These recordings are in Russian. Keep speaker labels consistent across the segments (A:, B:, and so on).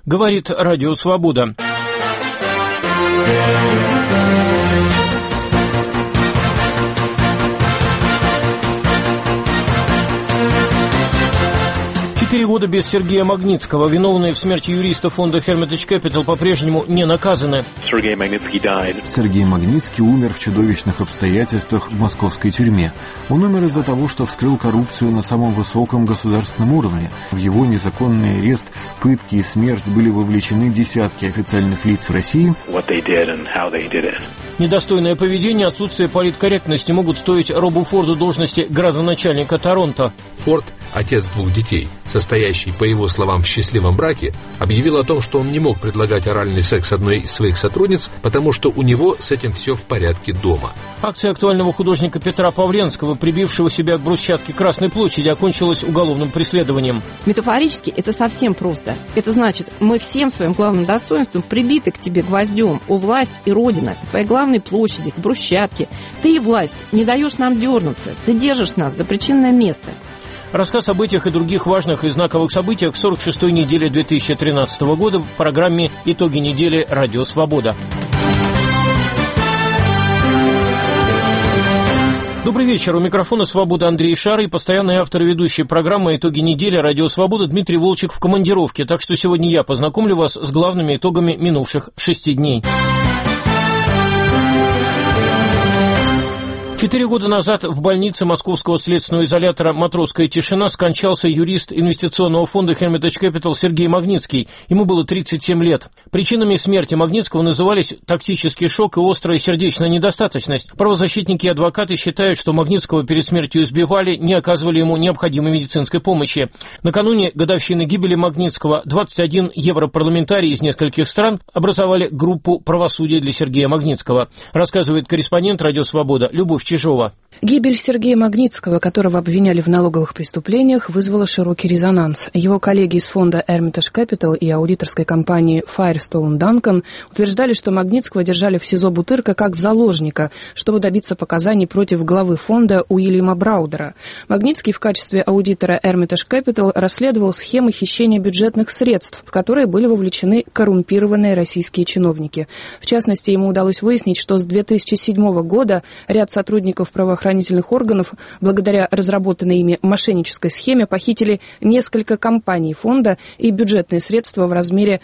A: говорит Радио Свобода. Четыре года без Сергея Магнитского. Виновные в смерти юриста фонда Hermitage Capital по-прежнему не наказаны.
B: Сергей Магнитский умер в чудовищных обстоятельствах в московской тюрьме. Он умер из-за того, что вскрыл коррупцию на самом высоком государственном уровне. В его незаконный арест, пытки и смерть были вовлечены десятки официальных лиц России.
A: Недостойное поведение, отсутствие политкорректности могут стоить Робу Форду должности градоначальника Торонто.
C: Форд, отец двух детей, состоящий, по его словам, в счастливом браке, объявил о том, что он не мог предлагать оральный секс одной из своих сотрудниц, потому что у него с этим все в порядке дома.
A: Акция актуального художника Петра Павленского, прибившего себя к брусчатке Красной площади, окончилась уголовным преследованием.
D: Метафорически это совсем просто. Это значит, мы всем своим главным достоинством прибиты к тебе гвоздем. О, власть и родина, к твоей главной площади, к брусчатке. Ты, власть, не даешь нам дернуться. Ты держишь нас за причинное место.
A: Рассказ об этих и других важных и знаковых событиях 46-й недели 2013 года в программе «Итоги недели. Радио Свобода». Добрый вечер. У микрофона «Свобода» Андрей Шар и постоянный автор и ведущий программы «Итоги недели. Радио Свобода» Дмитрий Волчек в командировке. Так что сегодня я познакомлю вас с главными итогами минувших 6 дней. 4 года назад в больнице московского следственного изолятора «Матросская тишина» скончался юрист инвестиционного фонда Hermitage Capital Сергей Магнитский. Ему было 37 лет. Причинами смерти Магнитского назывались токсический шок и острая сердечная недостаточность. Правозащитники и адвокаты считают, что Магнитского перед смертью избивали, не оказывали ему необходимой медицинской помощи. Накануне годовщины гибели Магнитского 21 европарламентарий из нескольких стран образовали группу правосудия для Сергея Магнитского. Рассказывает корреспондент «Радио Свобода» Любовь Чижова.
E: Гибель Сергея Магнитского, которого обвиняли в налоговых преступлениях, вызвала широкий резонанс. Его коллеги из фонда Hermitage Capital и аудиторской компании Firestone Duncan утверждали, что Магнитского держали в СИЗО Бутырка как заложника, чтобы добиться показаний против главы фонда Уильяма Браудера. Магнитский в качестве аудитора Hermitage Capital расследовал схемы хищения бюджетных средств, в которые были вовлечены коррумпированные российские чиновники. В частности, ему удалось выяснить, что с 2007 года ряд сотрудников правоохранительных органов, благодаря разработанной ими мошеннической схеме, похитили несколько компаний фонда и бюджетные средства в размере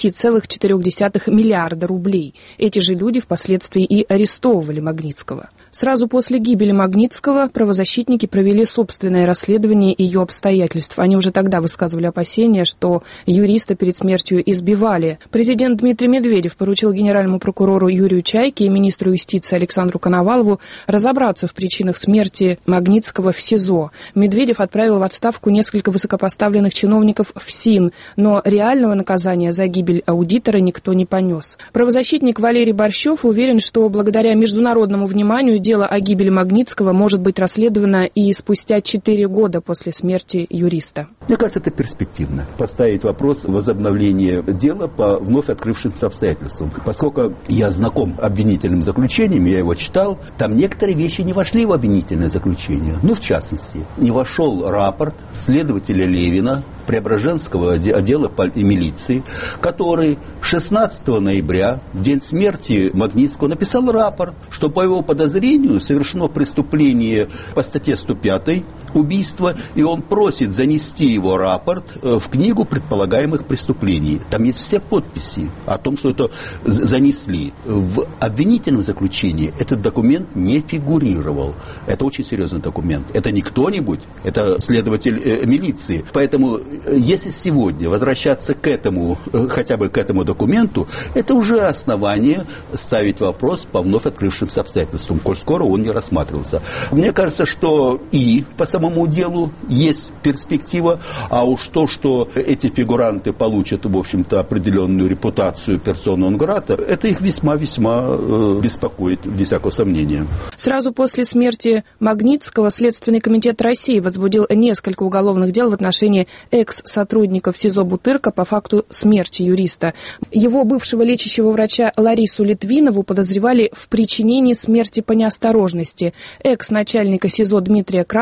E: 5,4 миллиарда рублей. Эти же люди впоследствии и арестовывали Магнитского. Сразу после гибели Магнитского правозащитники провели собственное расследование ее обстоятельств. Они уже тогда высказывали опасения, что юриста перед смертью избивали. Президент Дмитрий Медведев поручил генеральному прокурору Юрию Чайке и министру юстиции Александру Коновалову разобраться в причинах смерти Магнитского в СИЗО. Медведев отправил в отставку несколько высокопоставленных чиновников в СИН, но реального наказания за гибель аудитора никто не понес. Правозащитник Валерий Борщев уверен, что благодаря международному вниманию дело о гибели Магнитского может быть расследовано и спустя 4 года после смерти юриста.
F: Мне кажется, это перспективно. Поставить вопрос возобновления дела по вновь открывшимся обстоятельствам. Поскольку я знаком с обвинительным заключением, я его читал, там некоторые вещи не вошли в обвинительное заключение. Ну, в частности, не вошел рапорт следователя Левина, Преображенского отдела милиции, который 16 ноября, в день смерти Магнитского, написал рапорт, что по его подозрению совершено преступление по статье 105 убийство, и он просит занести его рапорт в книгу предполагаемых преступлений. Там есть все подписи о том, что это занесли. В обвинительном заключении этот документ не фигурировал. Это очень серьезный документ. Это не кто-нибудь, это следователь милиции. Поэтому, если сегодня возвращаться к этому, хотя бы к этому документу, это уже основание ставить вопрос по вновь открывшимся обстоятельствам, коль скоро он не рассматривался. Мне кажется, что и по самому делу есть перспектива, а уж то, что эти фигуранты получат, в общем-то, определенную репутацию персона нон-грата, это их весьма-весьма беспокоит, вне всякого сомнения.
E: Сразу после смерти Магнитского Следственный комитет России возбудил несколько уголовных дел в отношении экс-сотрудников СИЗО Бутырка по факту смерти юриста. Его бывшего лечащего врача Ларису Литвинову подозревали в причинении смерти по неосторожности. Экс-начальника СИЗО Дмитрия Кратова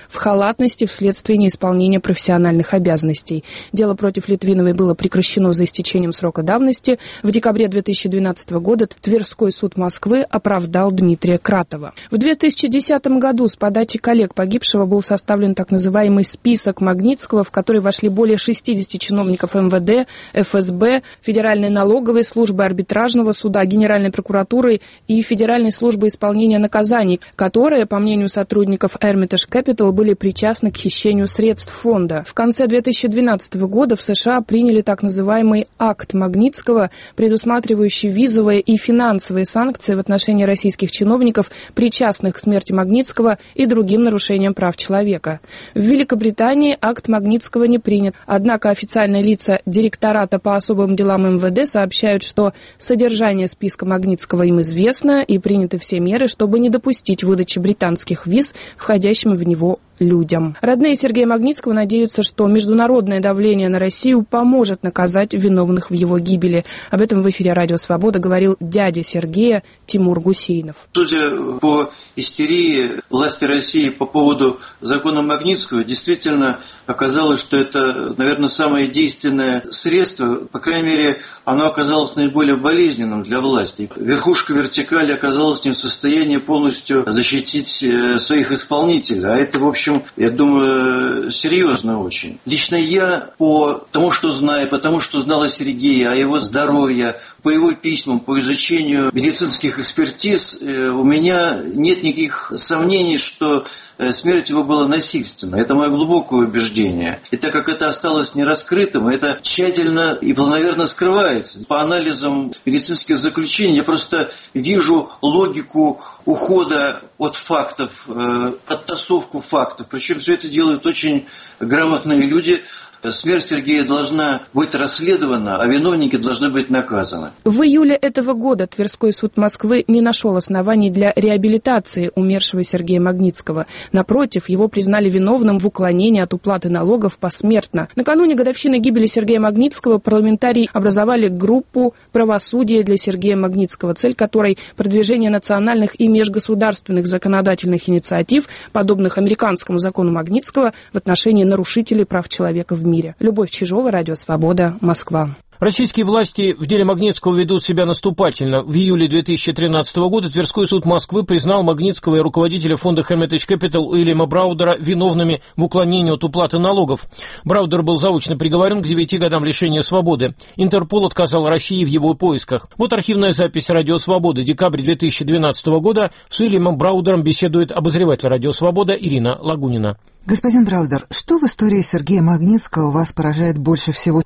E: в халатности вследствие неисполнения профессиональных обязанностей. Дело против Литвиновой было прекращено за истечением срока давности. В декабре 2012 года Тверской суд Москвы оправдал Дмитрия Кратова. В 2010 году с подачи коллег погибшего был составлен так называемый список Магнитского, в который вошли более 60 чиновников МВД, ФСБ, Федеральной налоговой службы, арбитражного суда, Генеральной прокуратуры и Федеральной службы исполнения наказаний, которые, по мнению сотрудников Hermitage Capital, были причастны к хищению средств фонда. В конце 2012 года в США приняли так называемый акт Магнитского, предусматривающий визовые и финансовые санкции в отношении российских чиновников, причастных к смерти Магнитского и другим нарушениям прав человека. В Великобритании акт Магнитского не принят, однако официальные лица директората по особым делам МВД сообщают, что содержание списка Магнитского им известно и приняты все меры, чтобы не допустить выдачи британских виз входящим в него людям. Родные Сергея Магнитского надеются, что международное давление на Россию поможет наказать виновных в его гибели. Об этом в эфире «Радио Свобода» говорил дядя Сергея Тимур Гусейнов.
G: Судя по истерии власти России по поводу закона Магнитского, действительно оказалось, что это, наверное, самое действенное средство. По крайней мере, оно оказалось наиболее болезненным для власти. Верхушка вертикали оказалась не в состоянии полностью защитить своих исполнителей. А это, в общем, я думаю, серьезно очень. Лично я по тому, что знаю, по тому, что знал о Сергее, о его здоровье, по его письмам, по изучению медицинских экспертиз, у меня нет никаких сомнений, что смерть его была насильственна. Это мое глубокое убеждение. И так как это осталось нераскрытым, это тщательно и планомерно скрывается. По анализам медицинских заключений я просто вижу логику ухода от фактов, оттасовку фактов. Причем все это делают очень грамотные люди. Смерть Сергея должна быть расследована, а виновники должны быть наказаны.
E: В июле этого года Тверской суд Москвы не нашел оснований для реабилитации умершего Сергея Магнитского. Напротив, его признали виновным в уклонении от уплаты налогов посмертно. Накануне годовщины гибели Сергея Магнитского парламентарии образовали группу «Правосудие для Сергея Магнитского», цель которой – продвижение национальных и межгосударственных законодательных инициатив, подобных американскому закону Магнитского, в отношении нарушителей прав человека в мире. Любовь Чижова, Радио Свобода, Москва.
A: Российские власти в деле Магнитского ведут себя наступательно. В июле 2013 года Тверской суд Москвы признал Магнитского и руководителя фонда Hermitage Capital Уильяма Браудера виновными в уклонении от уплаты налогов. Браудер был заочно приговорен к 9 годам лишения свободы. Интерпол отказал России в его поисках. Вот архивная запись «Радио Свободы». Декабрь 2012 года. С Уильямом Браудером беседует обозреватель «Радио Свобода» Ирина Лагунина.
H: Господин Браудер, что в истории Сергея Магнитского вас поражает больше всего?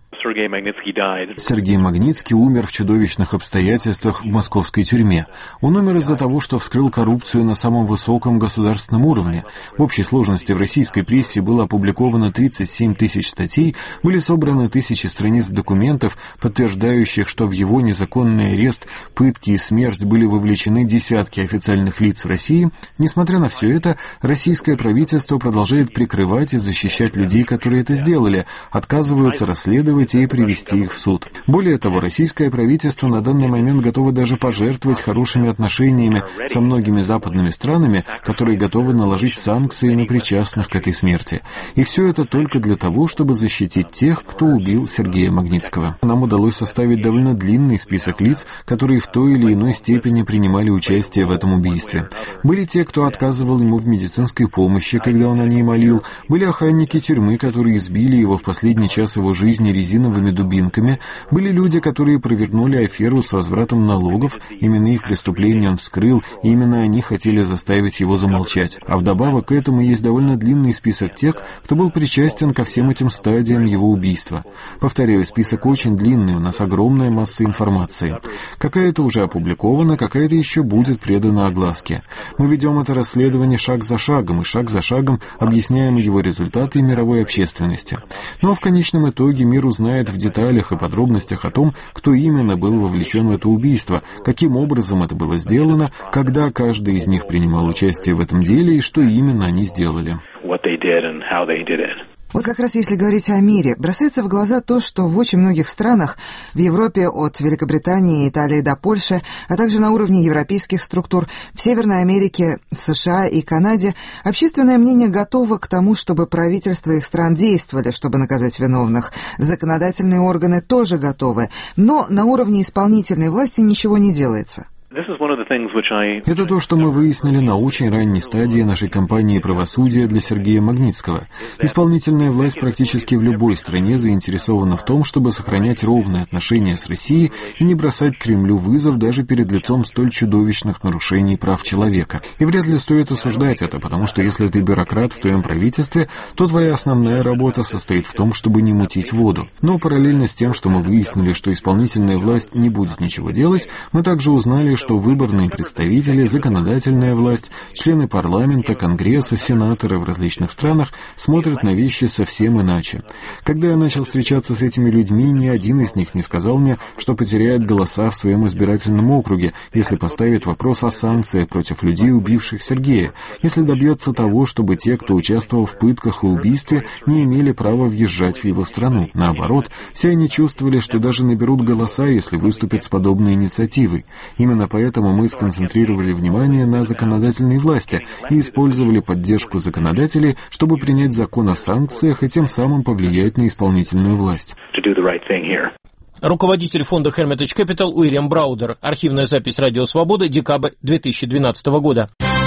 B: Сергей Магнитский умер в чудовищных обстоятельствах в московской тюрьме. Он умер из-за того, что вскрыл коррупцию на самом высоком государственном уровне. В общей сложности в российской прессе было опубликовано 37 тысяч статей, были собраны тысячи страниц документов, подтверждающих, что в его незаконный арест, пытки и смерть были вовлечены десятки официальных лиц России. Несмотря на все это, российское правительство продолжает прикрывать и защищать людей, которые это сделали, отказываются расследовать и привести их в суд. Более того, российское правительство на данный момент готово даже пожертвовать хорошими отношениями со многими западными странами, которые готовы наложить санкции на причастных к этой смерти. И все это только для того, чтобы защитить тех, кто убил Сергея Магнитского. Нам удалось составить довольно длинный список лиц, которые в той или иной степени принимали участие в этом убийстве. Были те, кто отказывал ему в медицинской помощи, когда он о ней молил, были охранники тюрьмы, которые избили его в последний час его жизни резиновыми дубинками, были люди, которые провернули аферу с возвратом налогов, именно их преступление он вскрыл, и именно они хотели заставить его замолчать. А вдобавок к этому есть довольно длинный список тех, кто был причастен ко всем этим стадиям его убийства. Повторяю, список очень длинный, у нас огромная масса информации. Какая-то уже опубликована, какая-то еще будет предана огласке. Мы ведем это расследование шаг за шагом, и шаг за шагом объясняем его результаты мировой общественности. Но в конечном итоге мир узнает в деталях и подробностях о том, кто именно был вовлечен в это убийство, каким образом это было сделано, когда каждый из них принимал участие в этом деле и что именно они сделали.
H: Вот как раз если говорить о мире, бросается в глаза то, что в очень многих странах, в Европе от Великобритании и Италии до Польши, а также на уровне европейских структур, в Северной Америке, в США и Канаде, общественное мнение готово к тому, чтобы правительства их стран действовали, чтобы наказать виновных. Законодательные органы тоже готовы, но на уровне исполнительной власти ничего не делается.
B: Это то, что мы выяснили на очень ранней стадии нашей кампании правосудия для Сергея Магнитского. Исполнительная власть практически в любой стране заинтересована в том, чтобы сохранять ровные отношения с Россией и не бросать Кремлю вызов даже перед лицом столь чудовищных нарушений прав человека. И вряд ли стоит осуждать это, потому что если ты бюрократ в твоем правительстве, то твоя основная работа состоит в том, чтобы не мутить воду. Но параллельно с тем, что мы выяснили, что исполнительная власть не будет ничего делать, мы также узнали, что выборные представители, законодательная власть, члены парламента, конгресса, сенаторы в различных странах смотрят на вещи совсем иначе. Когда я начал встречаться с этими людьми, ни один из них не сказал мне, что потеряет голоса в своем избирательном округе, если поставит вопрос о санкциях против людей, убивших Сергея, если добьется того, чтобы те, кто участвовал в пытках и убийстве, не имели права въезжать в его страну. Наоборот, все они чувствовали, что даже наберут голоса, если выступят с подобной инициативой. Именно поэтому мы сконцентрировали внимание на законодательной власти и использовали поддержку законодателей, чтобы принять закон о санкциях и тем самым повлиять на исполнительную власть.
A: Руководитель фонда Hermitage Capital Уильям Браудер. Архивная запись «Радио Свобода», декабрь 2012 года.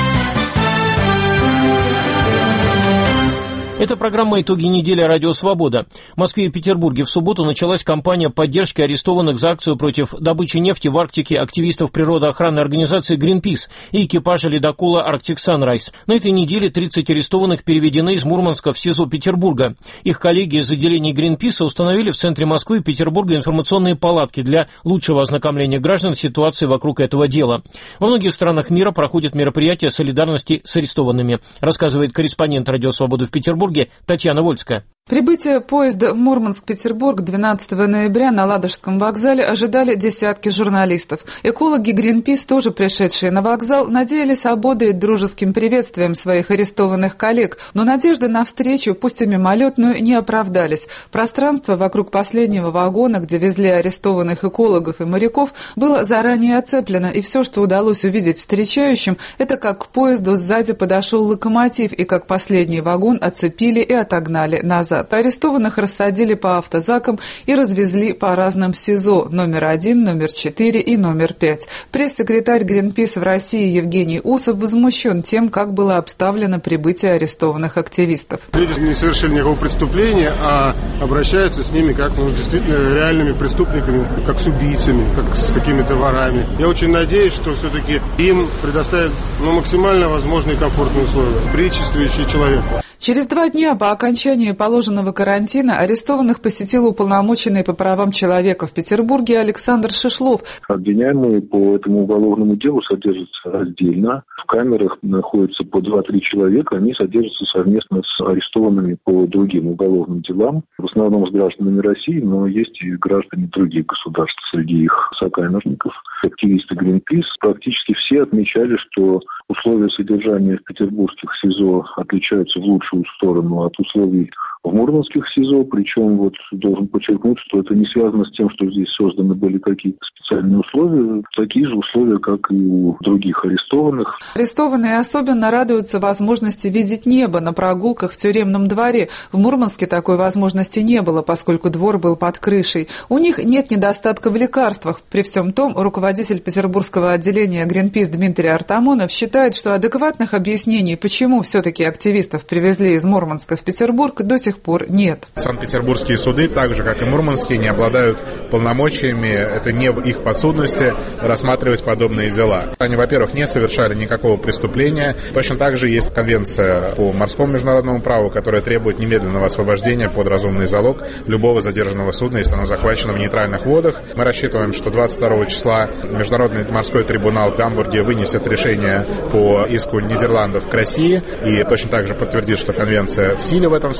A: Это программа «Итоги недели. Радио Свобода». В Москве и Петербурге в субботу началась кампания поддержки арестованных за акцию против добычи нефти в Арктике активистов природоохранной организации Greenpeace и экипажа ледокола Arctic Sunrise. На этой неделе 30 арестованных переведены из Мурманска в СИЗО Петербурга. Их коллеги из отделений Greenpeace установили в центре Москвы и Петербурга информационные палатки для лучшего ознакомления граждан с ситуацией вокруг этого дела. Во многих странах мира проходят мероприятия солидарности с арестованными, рассказывает корреспондент «Радио Свобода» в Петербурге Татьяна Вольская.
I: Прибытие поезда Мурманск-Петербург 12 ноября на Ладожском вокзале ожидали десятки журналистов. Экологи Greenpeace, тоже пришедшие на вокзал, надеялись ободрить дружеским приветствием своих арестованных коллег, но надежды на встречу, пусть и мимолетную, не оправдались. Пространство вокруг последнего вагона, где везли арестованных экологов и моряков, было заранее оцеплено, и все, что удалось увидеть встречающим, это как к поезду сзади подошел локомотив и как последний вагон оцепили и отогнали назад. Арестованных рассадили по автозакам и развезли по разным СИЗО номер 1, номер 4 и номер 5. Пресс-секретарь Greenpeace в России Евгений Усов возмущен тем, как было обставлено прибытие арестованных активистов.
J: Люди не совершили никакого преступления, а обращаются с ними как действительно реальными преступниками, как с убийцами, как с какими-то ворами. Я очень надеюсь, что все-таки им предоставят максимально возможные комфортные условия, приличествующие человеку.
I: Через 2 дня по окончании положенного карантина арестованных посетил уполномоченный по правам человека в Петербурге Александр Шишлов.
K: Обвиняемые по этому уголовному делу содержатся раздельно. В камерах находятся по 2-3 человека. Они содержатся совместно с арестованными по другим уголовным делам. В основном с гражданами России, но есть и граждане других государств среди их сокамерников. Активисты Greenpeace практически все отмечали, что условия содержания в петербургских СИЗО отличаются в лучшую сторону от условий в мурманских СИЗО, причем должен подчеркнуть, что это не связано с тем, что здесь созданы были какие-то специальные условия, такие же условия, как и у других арестованных.
I: Арестованные особенно радуются возможности видеть небо на прогулках в тюремном дворе. В Мурманске такой возможности не было, поскольку двор был под крышей. У них нет недостатка в лекарствах. При всем том, руководитель петербургского отделения Greenpeace Дмитрий Артамонов считает, что адекватных объяснений, почему все-таки активистов привезли из Мурманска в Петербург, до сих пор нет.
L: Санкт-петербургские суды, так же как и мурманские, не обладают полномочиями, это не в их подсудности рассматривать подобные дела. Они, во-первых, не совершали никакого преступления. Точно так же есть конвенция по морскому международному праву, которая требует немедленного освобождения под разумный залог любого задержанного судна, если оно захвачено в нейтральных водах. Мы рассчитываем, что 22 числа Международный морской трибунал в Гамбурге вынесет решение по иску Нидерландов к России и точно так же подтвердит, что конвенция в силе в этом случае.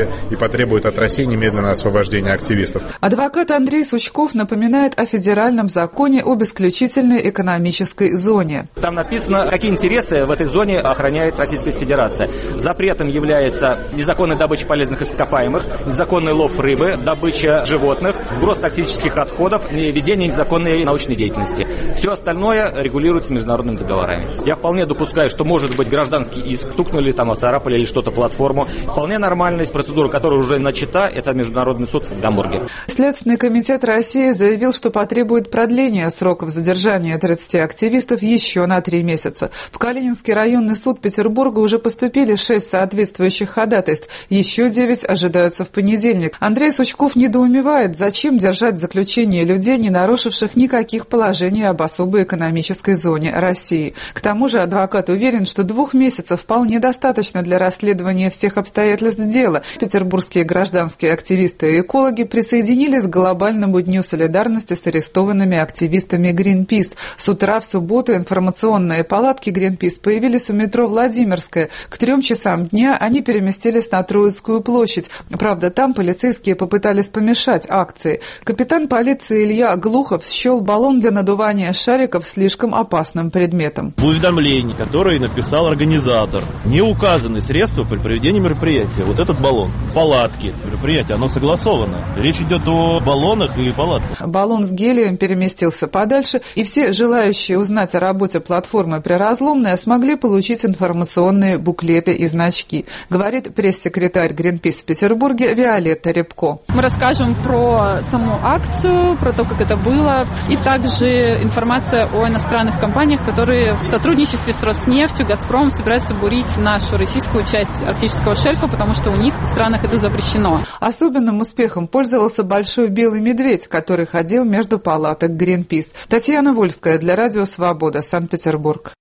L: суде и потребует от России немедленного освобождения активистов.
I: Адвокат Андрей Сучков напоминает о федеральном законе об исключительной экономической зоне.
M: Там написано, какие интересы в этой зоне охраняет Российская Федерация. Запретом является незаконная добыча полезных ископаемых, незаконный лов рыбы, добыча животных, сброс токсических отходов, ведение незаконной научной деятельности. Все остальное регулируется международными договорами. Я вполне допускаю, что может быть гражданский иск, стукнули, там, оцарапали или что-то платформу. Вполне нормальная процедура, которая уже начата, это международный суд в Гамбурге.
I: Следственный комитет России заявил, что потребует продления сроков задержания 30 активистов еще на 3 месяца. В Калининский районный суд Петербурга уже поступили 6 соответствующих ходатайств. Еще 9 ожидаются в понедельник. Андрей Сучков недоумевает, зачем держать в заключении людей, не нарушивших никаких положений об особой экономической зоне России. К тому же адвокат уверен, что 2 месяцев вполне достаточно для расследования всех обстоятельств дела. Петербургские гражданские активисты и экологи присоединились к глобальному дню солидарности с арестованными активистами Greenpeace. С утра в субботу информационные палатки Greenpeace появились у метро Владимирская. К 3 часам дня они переместились на Троицкую площадь. Правда, там полицейские попытались помешать акции. Капитан полиции Илья Глухов счел баллон для надувания шариков слишком опасным предметом.
N: В уведомлении, которое написал организатор, не указаны средства при проведении мероприятия. Вот этот баллон, палатки, мероприятие, оно согласовано. Речь идет о баллонах и палатках.
I: Баллон с гелием переместился подальше, и все желающие узнать о работе платформы «Приразломная» смогли получить информационные буклеты и значки, говорит пресс-секретарь Greenpeace в Петербурге Виолетта Рябко.
O: Мы расскажем про саму акцию, про то, как это было, и также информация о иностранных компаниях, которые в сотрудничестве с Роснефтью, Газпромом собираются бурить нашу российскую часть арктического шельфа, потому что у них в странах это запрещено.
I: Особенным успехом пользовался большой белый медведь, который ходил между палаток Greenpeace. Татьяна Вольская для Радио Свобода, Санкт-Петербург.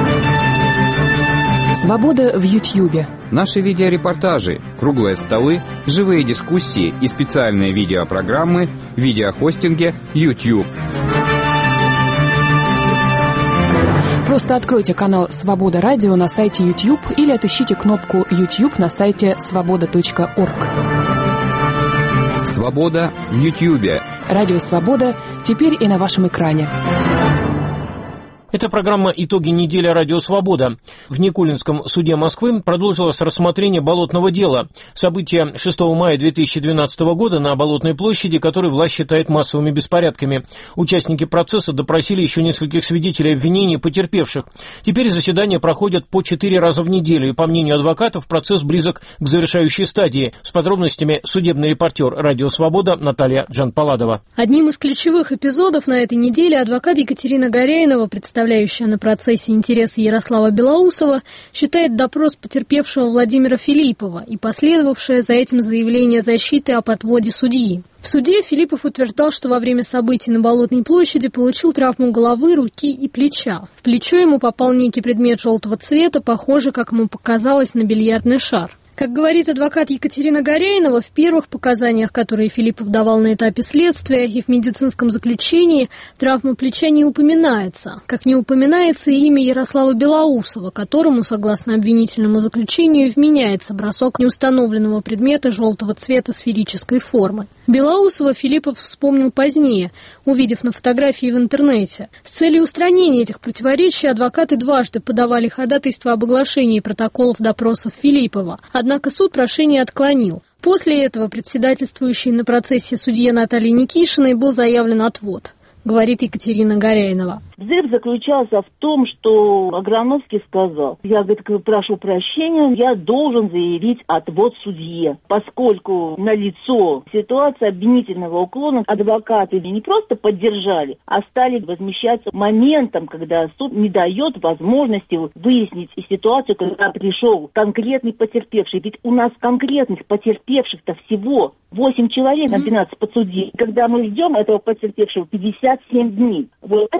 E: Свобода в Ютьюбе.
P: Наши видеорепортажи, круглые столы, живые дискуссии и специальные видеопрограммы в видеохостинге YouTube.
E: Просто откройте канал «Свобода Радио» на сайте YouTube или отыщите кнопку YouTube на сайте svoboda.org.
P: Свобода в Ютьюбе.
E: Радио «Свобода» теперь и на вашем экране.
A: Это программа «Итоги недели. Радио Свобода». В Никулинском суде Москвы продолжилось рассмотрение болотного дела. События 6 мая 2012 года на Болотной площади, который власть считает массовыми беспорядками. Участники процесса допросили еще нескольких свидетелей обвинений потерпевших. Теперь заседания проходят по 4 раза в неделю, и, по мнению адвокатов, процесс близок к завершающей стадии. С подробностями судебный репортер «Радио Свобода» Наталья Джанпаладова.
Q: Одним из ключевых эпизодов на этой неделе адвокат Екатерина Горяинова, представляющая на процессе интересы Ярослава Белоусова, считает допрос потерпевшего Владимира Филиппова и последовавшее за этим заявление защиты о подводе судьи. В суде Филиппов утверждал, что во время событий на Болотной площади получил травму головы, руки и плеча. В плечо ему попал некий предмет желтого цвета, похожий, как ему показалось, на бильярдный шар. Как говорит адвокат Екатерина Горяинова, в первых показаниях, которые Филиппов давал на этапе следствия и в медицинском заключении, травма плеча не упоминается. Как не упоминается и имя Ярослава Белоусова, которому, согласно обвинительному заключению, вменяется бросок неустановленного предмета желтого цвета сферической формы. Белоусова Филиппов вспомнил позднее, увидев на фотографии в интернете. С целью устранения этих противоречий адвокаты дважды подавали ходатайство об оглашении протоколов допросов Филиппова. Однако суд прошение отклонил. После этого председательствующей на процессе судье Наталье Никишиной был заявлен отвод, говорит Екатерина Горяинова.
R: Взрыв заключался в том, что Аграновский сказал: я, говорит, прошу прощения, я должен заявить отвод судье, поскольку налицо ситуация обвинительного уклона, адвокаты не просто поддержали, а стали возмущаться моментом, когда суд не дает возможности выяснить ситуацию, когда пришел конкретный потерпевший. Ведь у нас конкретных потерпевших-то всего 8 человек на 12 подсудимых. Когда мы ждем этого потерпевшего 57 дней, вот это взорвалось.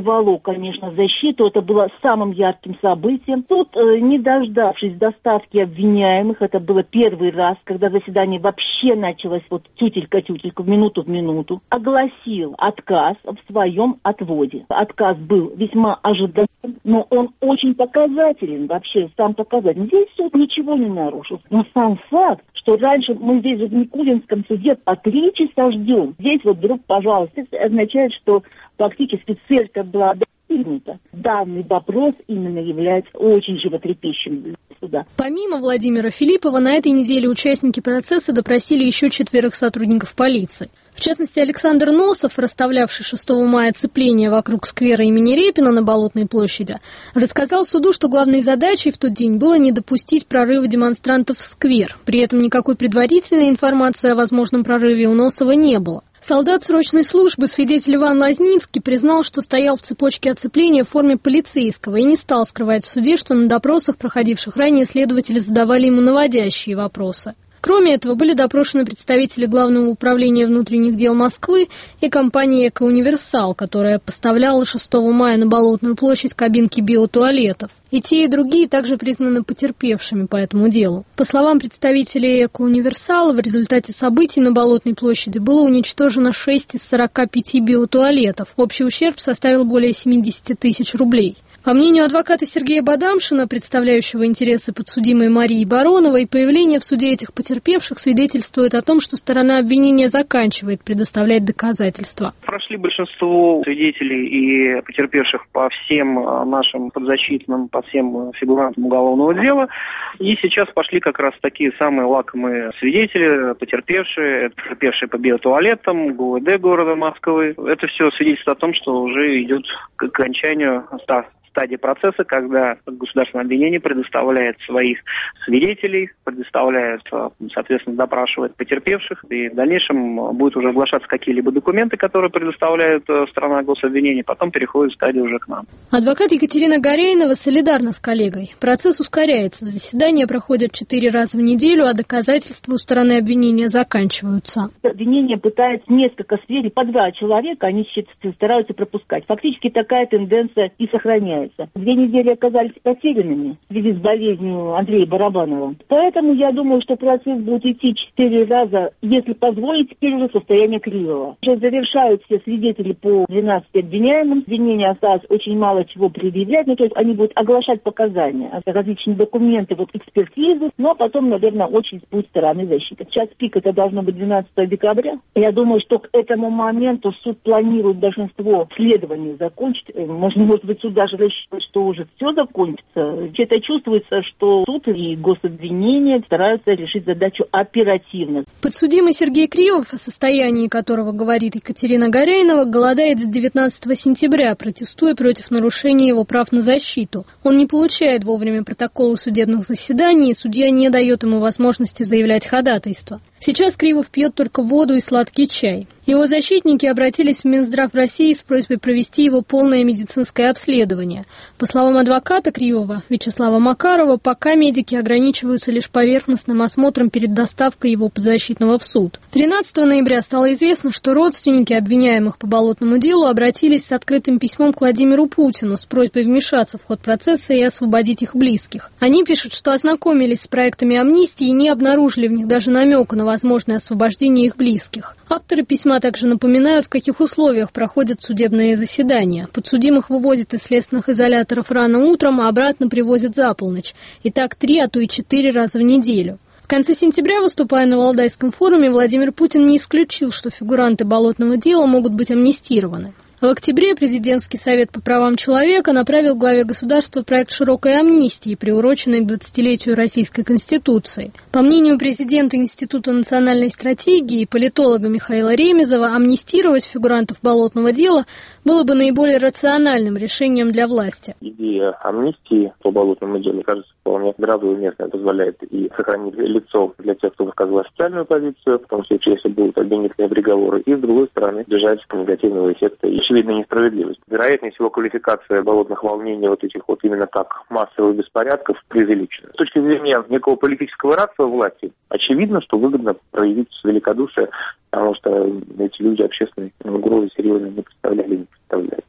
R: привело, конечно, защиту. Это было самым ярким событием. Тут, не дождавшись доставки обвиняемых, это было первый раз, когда заседание вообще началось вот тютелька-тютелька, в минуту, огласил отказ в своем отводе. Отказ был весьма ожидаем, но он очень показателен, вообще сам показателен. Здесь суд ничего не нарушил. Но сам факт, что раньше мы здесь в Никулинском суде по 3 часа ждем. Здесь вот вдруг, пожалуйста, это означает, что фактически цель-то была достигнута. Данный вопрос именно является очень животрепещущим для суда.
Q: Помимо Владимира Филиппова, на этой неделе участники процесса допросили еще 4 сотрудников полиции. В частности, Александр Носов, расставлявший 6 мая оцепление вокруг сквера имени Репина на Болотной площади, рассказал суду, что главной задачей в тот день было не допустить прорыва демонстрантов в сквер. При этом никакой предварительной информации о возможном прорыве у Носова не было. Солдат срочной службы, свидетель Иван Лазницкий, признал, что стоял в цепочке оцепления в форме полицейского и не стал скрывать в суде, что на допросах, проходивших ранее, следователи задавали ему наводящие вопросы. Кроме этого, были допрошены представители Главного управления внутренних дел Москвы и компании «Экоуниверсал», которая поставляла 6 мая на Болотную площадь кабинки биотуалетов. И те, и другие также признаны потерпевшими по этому делу. По словам представителей «Экоуниверсала», в результате событий на Болотной площади было уничтожено 6 из 45 биотуалетов. Общий ущерб составил более 70 тысяч рублей. По мнению адвоката Сергея Бадамшина, представляющего интересы подсудимой Марии Бароновой, появление в суде этих потерпевших свидетельствует о том, что сторона обвинения заканчивает предоставлять доказательства.
S: Прошли большинство свидетелей и потерпевших по всем нашим подзащитным, по всем фигурантам уголовного дела. И сейчас пошли как раз такие самые лакомые свидетели, потерпевшие по биотуалетам, ГУВД города Москвы. Это все свидетельствует о том, что уже идет к окончанию стадии процесса, когда государственное обвинение предоставляет своих свидетелей, предоставляет, соответственно, допрашивает потерпевших, и в дальнейшем будут уже оглашаться какие-либо документы, которые предоставляет сторона гособвинения, потом переходит в стадию уже к нам.
Q: Адвокат Екатерина Горяйнова солидарна с коллегой. Процесс ускоряется, заседания проходят 4 раза в неделю, а доказательства у стороны обвинения заканчиваются.
R: Обвинение пытается несколько сфер, по 2 человека, они стараются пропускать. Фактически такая тенденция и сохраняется. 2 недели оказались потерянными в связи с болезнью Андрея Барабанова. Поэтому я думаю, что процесс будет идти 4 раза, если позволить, теперь уже состояние Кривого. Уже завершают все свидетели по 12 обвиняемым. Обвинение осталось очень мало чего предъявлять, то есть они будут оглашать показания, различные документы, экспертизы, но потом, наверное, очередь будет стороны защиты. Час пик это должно быть 12 декабря. Я думаю, что к этому моменту суд планирует большинство следований закончить. Может быть, суд даже что уже все закончится. Это чувствуется, что суд и гособвинение стараются решить задачу оперативно.
Q: Подсудимый Сергей Кривов, о состоянии которого говорит Екатерина Горяйнова, голодает с 19 сентября, протестуя против нарушения его прав на защиту. Он не получает вовремя протоколы судебных заседаний, и судья не дает ему возможности заявлять ходатайство. Сейчас Кривов пьет только воду и сладкий чай. Его защитники обратились в Минздрав России с просьбой провести его полное медицинское обследование. По словам адвоката Кривова Вячеслава Макарова, пока медики ограничиваются лишь поверхностным осмотром перед доставкой его подзащитного в суд. 13 ноября стало известно, что родственники обвиняемых по Болотному делу обратились с открытым письмом к Владимиру Путину с просьбой вмешаться в ход процесса и освободить их близких. Они пишут, что ознакомились с проектами амнистии и не обнаружили в них даже намека на возможное освобождение их близких. Авторы письма также напоминают, в каких условиях проходят судебные заседания. Подсудимых выводят из следственных изоляторов рано утром, а обратно привозят за полночь. И так 3, а то и 4 раза в неделю. В конце сентября, выступая на Валдайском форуме, Владимир Путин не исключил, что фигуранты Болотного дела могут быть амнистированы. В октябре Президентский совет по правам человека направил главе государства проект широкой амнистии, приуроченный к 20-летию Российской Конституции. По мнению президента Института национальной стратегии и политолога Михаила Ремезова, амнистировать фигурантов Болотного дела было бы наиболее рациональным решением для власти.
T: Идея амнистии по Болотному делу, кажется, вполне здравое и уместное, позволяет и сохранить лицо для тех, кто высказывал официальную позицию, в том случае, если будут обвинительные приговоры, и, с другой стороны, держать негативного эффекта и очевидной несправедливости. Вероятнее всего, квалификация болотных волнений этих именно как массовых беспорядков преувеличена. С точки зрения некого политического ратства власти, очевидно, что выгодно проявить великодушие, потому что эти люди общественной угрозы серьезно не представляли и не представляют.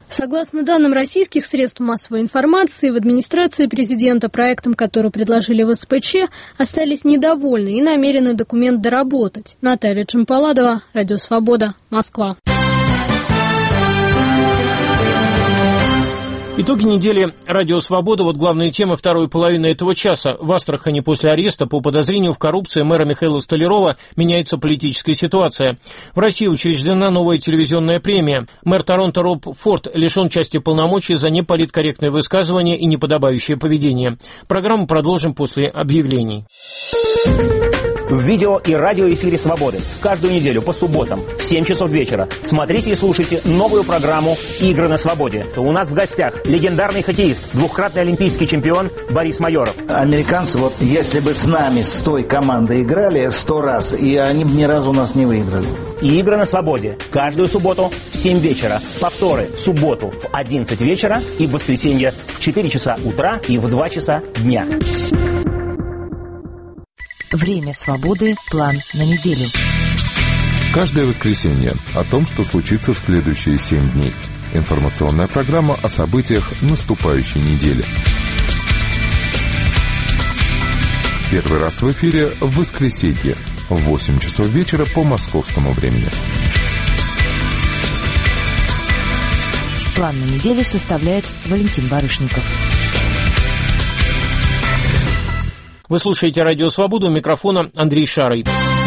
Q: Согласно данным российских средств массовой информации, в администрации президента проектом, который предложили в СПЧ, остались недовольны и намерены документ доработать. Наталья Чемпаладова, Радио Свобода, Москва.
A: Итоги недели «Радио Свобода». Вот главные темы второй половины этого часа. В Астрахани после ареста по подозрению в коррупции мэра Михаила Столярова меняется политическая ситуация. В России учреждена новая телевизионная премия. Мэр Торонто Роб Форд лишен части полномочий за неполиткорректные высказывания и неподобающее поведение. Программу продолжим после объявлений.
U: В видео и радиоэфире «Свободы» каждую неделю по субботам в 7 часов вечера смотрите и слушайте новую программу «Игры на свободе». У нас в гостях легендарный хоккеист, двукратный олимпийский чемпион Борис Майоров.
V: Американцы, вот если бы с нами, с той командой играли 100 раз, и они бы ни разу у нас не выиграли.
U: И «Игры на свободе» каждую субботу в 7 вечера. Повторы в субботу в 11 вечера и в воскресенье в 4 часа утра и в 2 часа дня.
W: Время свободы. План на неделю.
X: Каждое воскресенье о том, что случится в следующие 7 дней. Информационная программа о событиях наступающей недели. Первый раз в эфире в воскресенье в 8 часов вечера по московскому времени.
W: План на неделю составляет Валентин Барышников.
A: Вы слушаете «Радио Свобода», у микрофона Андрей Шарый.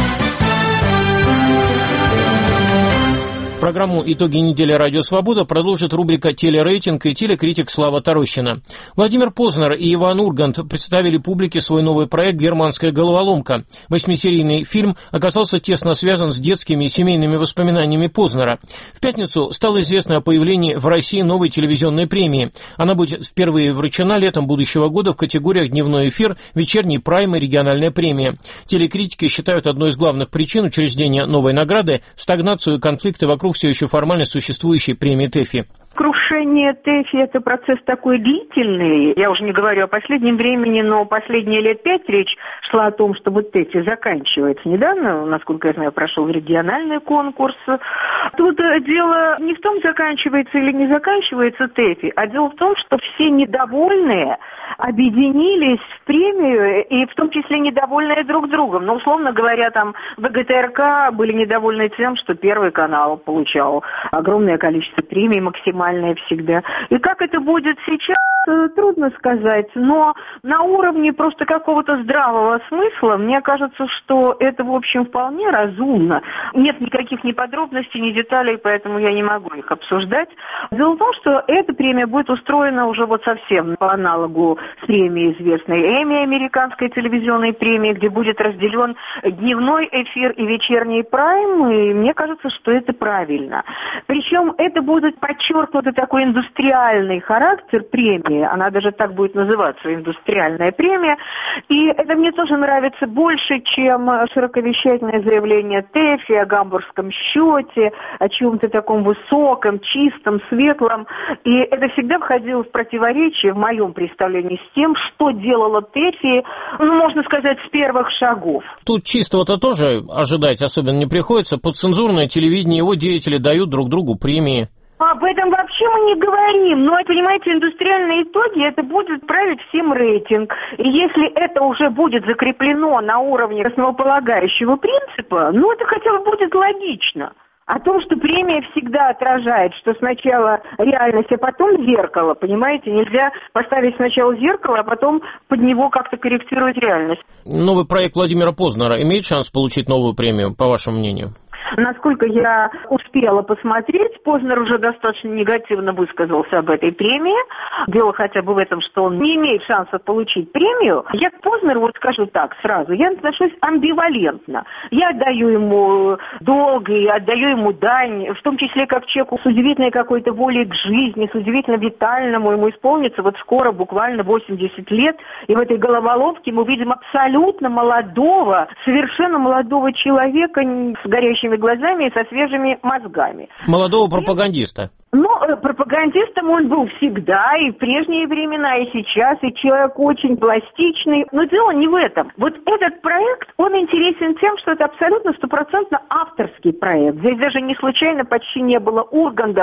A: Программу «Итоги недели. Радио Свобода» продолжит рубрика «Телерейтинг» и телекритик Слава Тарощина. Владимир Познер и Иван Ургант представили публике свой новый проект «Германская головоломка». 8-серийный фильм оказался тесно связан с детскими и семейными воспоминаниями Познера. В пятницу стало известно о появлении в России новой телевизионной премии. Она будет впервые вручена летом будущего года в категориях «Дневной эфир», «Вечерний прайм» и «Региональная премия». Телекритики считают одной из главных причин учреждения новой награды стагнацию и конфликты вокруг все еще формально существующей премии ТЭФИ.
Y: Крушение ТЭФИ – это процесс такой длительный. Я уже не говорю о последнем времени, но последние лет 5 речь шла о том, что вот ТЭФИ заканчивается. Недавно, насколько я знаю, прошел региональный конкурс. Тут дело не в том, заканчивается или не заканчивается ТЭФИ, а дело в том, что все недовольные объединились в премию, и в том числе недовольные друг другом. Ну, условно говоря, там ВГТРК были недовольны тем, что Первый канал получал огромное количество премий, максимальное всегда. И как это будет сейчас, трудно сказать. Но на уровне просто какого-то здравого смысла, мне кажется, что это, в общем, вполне разумно. Нет никаких ни подробностей, ни деталей, поэтому я не могу их обсуждать. Дело в том, что эта премия будет устроена уже вот совсем по аналогу с премией известной Эмми, американской телевизионной премии, где будет разделен дневной эфир и вечерний прайм, и мне кажется, что это правильно. Причем это будет подчеркнутый такой индустриальный характер премии, она даже так будет называться, индустриальная премия, и это мне тоже нравится больше, чем широковещательное заявление ТЭФИ о гамбургском счете, о чем-то таком высоком, чистом, светлом, и это всегда входило в противоречие, в моем представлении, с тем, что делала ТЭФИ, ну, можно сказать, с первых шагов.
A: Тут чистого-то тоже ожидать особенно не приходится. Подцензурное телевидение, его деятели дают друг другу премии.
Y: Об этом вообще мы не говорим, но, понимаете, индустриальные итоги, это будет править всем рейтинг. И если это уже будет закреплено на уровне основополагающего принципа, ну, это хотя бы будет логично. О том, что премия всегда отражает, что сначала реальность, а потом зеркало, понимаете? Нельзя поставить сначала зеркало, а потом под него как-то корректировать реальность.
A: Новый проект Владимира Познера имеет шанс получить новую премию, по вашему мнению?
Y: Насколько я успела посмотреть, Познер уже достаточно негативно высказался об этой премии. Дело хотя бы в этом, что он не имеет шансов получить премию. Я к Познеру, вот скажу так сразу, я отношусь амбивалентно. Я отдаю ему долг и отдаю ему дань, в том числе как человеку с удивительной какой-то волей к жизни, с удивительно витальному. Ему исполнится вот скоро буквально 80 лет. И в этой головоломке мы видим абсолютно молодого, совершенно молодого человека с горящими глазами и со свежими мозгами.
A: Молодого пропагандиста.
Y: Ну, пропагандистом он был всегда, и в прежние времена, и сейчас, и человек очень пластичный. Но дело не в этом. Вот этот проект, он интересен тем, что это абсолютно 100% авторский проект. Здесь даже не случайно почти не было Урганта,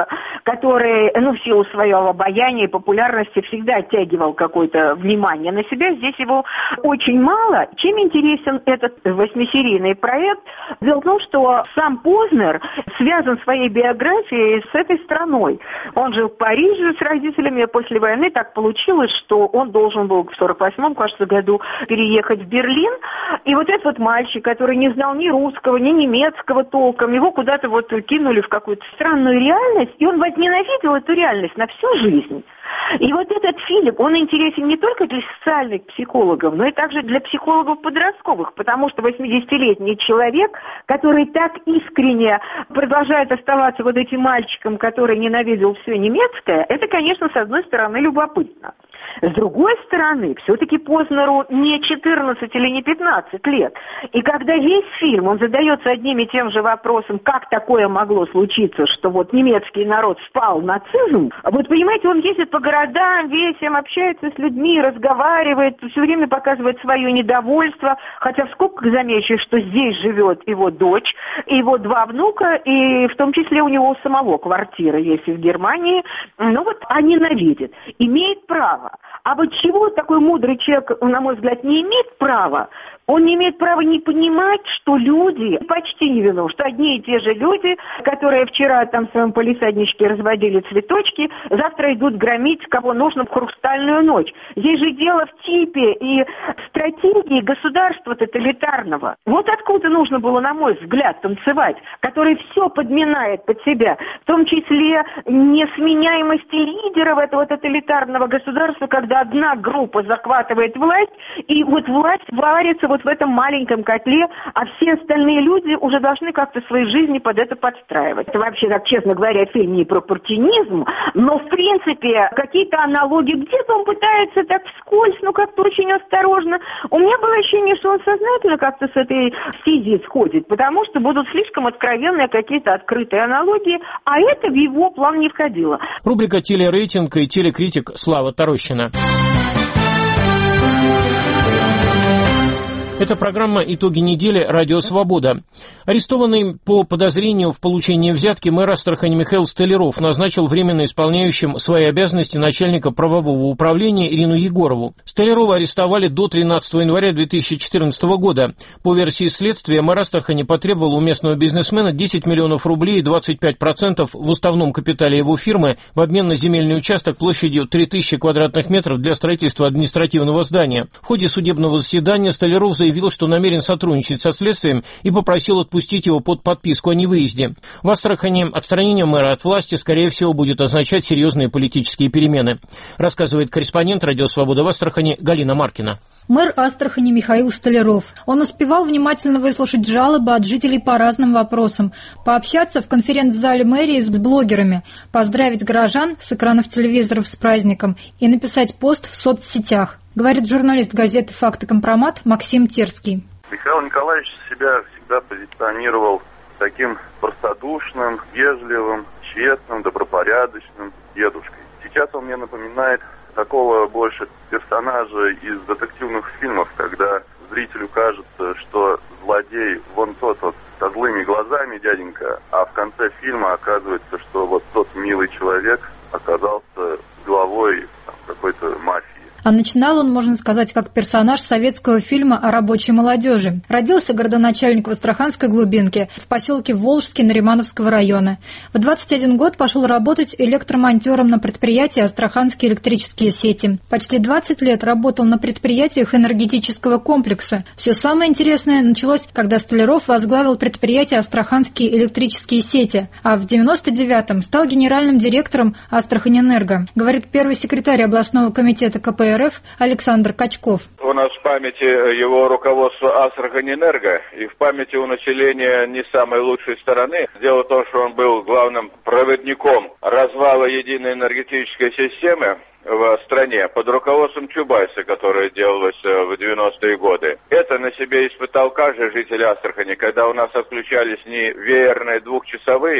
Y: который, в силу своего обаяния и популярности всегда оттягивал какое-то внимание на себя. Здесь его очень мало. Чем интересен этот 8-серийный проект? Дело в том, что сам Познер связан своей биографией с этой страной. Он жил в Париже с родителями, а после войны так получилось, что он должен был в 48-м, кажется, году переехать в Берлин. И вот этот вот мальчик, который не знал ни русского, ни немецкого толком, его куда-то вот кинули в какую-то странную реальность, и он возненавидел эту реальность на всю жизнь. И вот этот фильм, он интересен не только для социальных психологов, но и также для психологов подростковых, потому что 80-летний человек, который так искренне продолжает оставаться вот этим мальчиком, который ненавидел все немецкое, это, конечно, с одной стороны, любопытно. С другой стороны, все-таки Познеру не 14 или не 15 лет. И когда весь фильм, он задается одним и тем же вопросом, как такое могло случиться, что вот немецкий народ спал нацизм, вот понимаете, он ездит по городам, весим, общается с людьми, разговаривает, все время показывает свое недовольство, хотя в скобках замечу, что здесь живет его дочь, его 2 внука, и в том числе у него у самого квартира есть в Германии, а ненавидит, имеет право. А вот чего такой мудрый человек, на мой взгляд, не имеет права? Он не имеет права не понимать, что люди почти не виноваты, что одни и те же люди, которые вчера там в своем палисадничке разводили цветочки, завтра идут громить, кого нужно, в хрустальную ночь. Здесь же дело в типе и стратегии государства тоталитарного. Вот откуда нужно было, на мой взгляд, танцевать, который все подминает под себя, в том числе несменяемости лидеров этого тоталитарного государства, когда одна группа захватывает власть, и вот власть варится вот в этом маленьком котле, а все остальные люди уже должны как-то свои жизни под это подстраивать. Это вообще, так честно говоря, фильм не про оппортунизм, но, в принципе, какие-то аналогии. Где-то он пытается так вскользь, как-то очень осторожно. У меня было ощущение, что он сознательно как-то с этой стези сходит, потому что будут слишком откровенные какие-то открытые аналогии, а это в его план не входило.
A: Рубрика «Телерейтинг» и телекритик Слава Тарощина. Это программа «Итоги недели. Радио Свобода». Арестованный по подозрению в получении взятки мэр Астрахани Михаил Столяров назначил временно исполняющим свои обязанности начальника правового управления Ирину Егорову. Столярова арестовали до 13 января 2014 года. По версии следствия, мэр Астрахани потребовал у местного бизнесмена 10 миллионов рублей и 25% в уставном капитале его фирмы в обмен на земельный участок площадью 3000 квадратных метров для строительства административного здания. В ходе судебного заседания Столяров заявил, что намерен сотрудничать со следствием и попросил отпустить его под подписку о невыезде. В Астрахани отстранение мэра от власти, скорее всего, будет означать серьезные политические перемены, рассказывает корреспондент «Радио Свобода» в Астрахани Галина Маркина.
C: Мэр Астрахани Михаил Столяров. Он успевал внимательно выслушать жалобы от жителей по разным вопросам, пообщаться в конференц-зале мэрии с блогерами, поздравить горожан с экранов телевизоров с праздником и написать пост в соцсетях, говорит журналист газеты «Факты Компромат» Максим Терский.
D: Михаил Николаевич себя всегда позиционировал таким простодушным, вежливым, честным, добропорядочным дедушкой. Сейчас он мне напоминает такого больше персонажа из детективных фильмов, когда зрителю кажется, что злодей вон тот вот со злыми глазами дяденька, а в конце фильма оказывается, что вот тот милый человек оказался главой какой-то мафии.
C: А начинал он, можно сказать, как персонаж советского фильма о рабочей молодежи. Родился городоначальник в Астраханской глубинке, в поселке Волжский Наримановского района. В 21 год пошел работать электромонтером на предприятии «Астраханские электрические сети». Почти 20 лет работал на предприятиях энергетического комплекса. Все самое интересное началось, когда Столяров возглавил предприятие «Астраханские электрические сети», а в 99-м стал генеральным директором «Астраханэнерго», говорит первый секретарь областного комитета КП РФ Александр Качков.
F: У нас в памяти его руководство Астраханэнерго и в памяти у населения не самой лучшей стороны. Дело в том, что он был главным проводником развала единой энергетической системы в стране под руководством Чубайса, которое делалось в 90-е годы. Это на себе испытал каждый житель Астрахани, когда у нас отключались не веерные двухчасовые,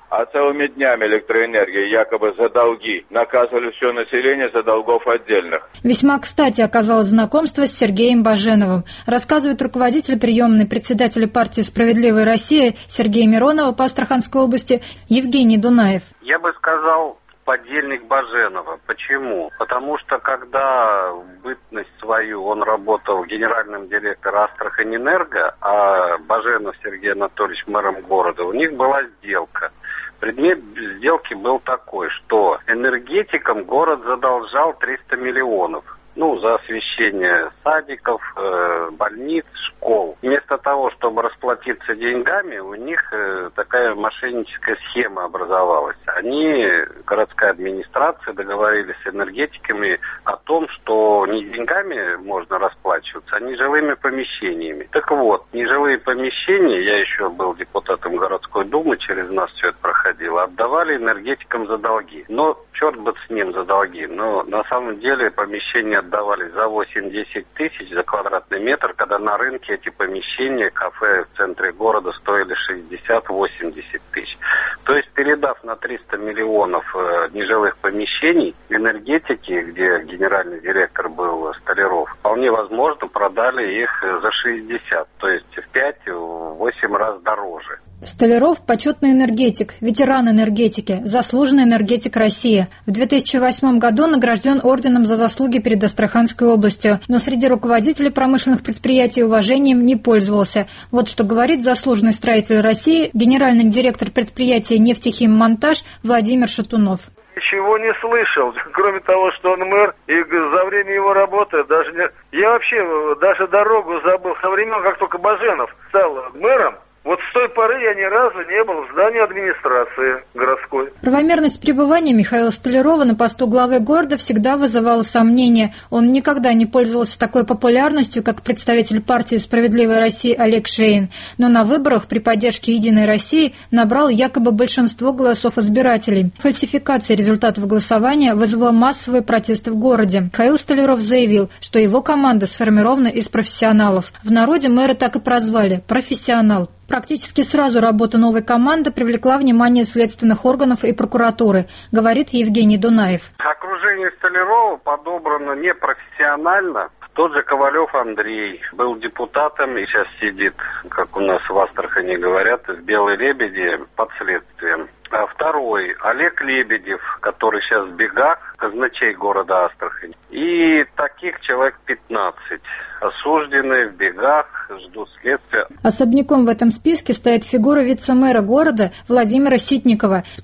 F: а целыми днями электроэнергии якобы за долги. Наказывали все население за долгов отдельных.
C: Весьма кстати оказалось знакомство с Сергеем Баженовым, рассказывает руководитель приемной председателя партии «Справедливая Россия» Сергея Миронова по Астраханской области Евгений Дунаев.
B: Я бы сказал, подельник Баженова. Почему? Потому что когда в бытность свою он работал генеральным директором Астраханэнерго, а Баженов Сергей Анатольевич мэром города, у них была сделка. Предмет сделки был такой, что энергетикам город задолжал 300 миллионов. За освещение садиков, больниц, школ. Вместо того, чтобы расплатиться деньгами, у них такая мошенническая схема образовалась. Городская администрация, договорились с энергетиками о том, что не деньгами можно расплачиваться, а нежилыми помещениями. Так вот, нежилые помещения, я еще был депутатом городской думы, через нас все это проходило, отдавали энергетикам за долги. Но черт бы с ним за долги. Но на самом деле помещения отдавали за 8-10 тысяч за квадратный метр, когда на рынке эти помещения, кафе в центре города стоили 60-80 тысяч. То есть, передав на 300 миллионов нежилых помещений, энергетики, где генеральный директор был Столяров, вполне возможно продали их за 60, то есть в 5-8 раз дороже.
C: Столяров – почетный энергетик, ветеран энергетики, заслуженный энергетик России. В 2008 году награжден орденом за заслуги перед Астраханской областью, но среди руководителей промышленных предприятий уважением не пользовался. Вот что говорит заслуженный строитель России, генеральный директор предприятия «Нефтехиммонтаж» Владимир Шатунов.
G: Ничего не слышал, кроме того, что он мэр, и за время его работы я вообще даже дорогу забыл со времен, как только Баженов стал мэром. Вот с той поры я ни разу не был в здании администрации городской.
C: Правомерность пребывания Михаила Столярова на посту главы города всегда вызывала сомнения. Он никогда не пользовался такой популярностью, как представитель партии «Справедливая Россия» Олег Шейн. Но на выборах при поддержке «Единой России» набрал якобы большинство голосов избирателей. Фальсификация результатов голосования вызвала массовые протесты в городе. Михаил Столяров заявил, что его команда сформирована из профессионалов. В народе мэра так и прозвали – «профессионал». Практически сразу работа новой команды привлекла внимание следственных органов и прокуратуры, говорит Евгений Дунаев.
B: Окружение Столярова подобрано непрофессионально. Тот же Ковалев Андрей был депутатом и сейчас сидит, как у нас в Астрахани говорят, в «Белой лебеди» под следствием. А второй Олег Лебедев, который сейчас в бегах, казначей города Астрахань. И таких человек 15 осуждены в бегах, ждут следствия.
C: Особняком в этом списке стоит фигура вице-мэра города Владимира Ситникова. В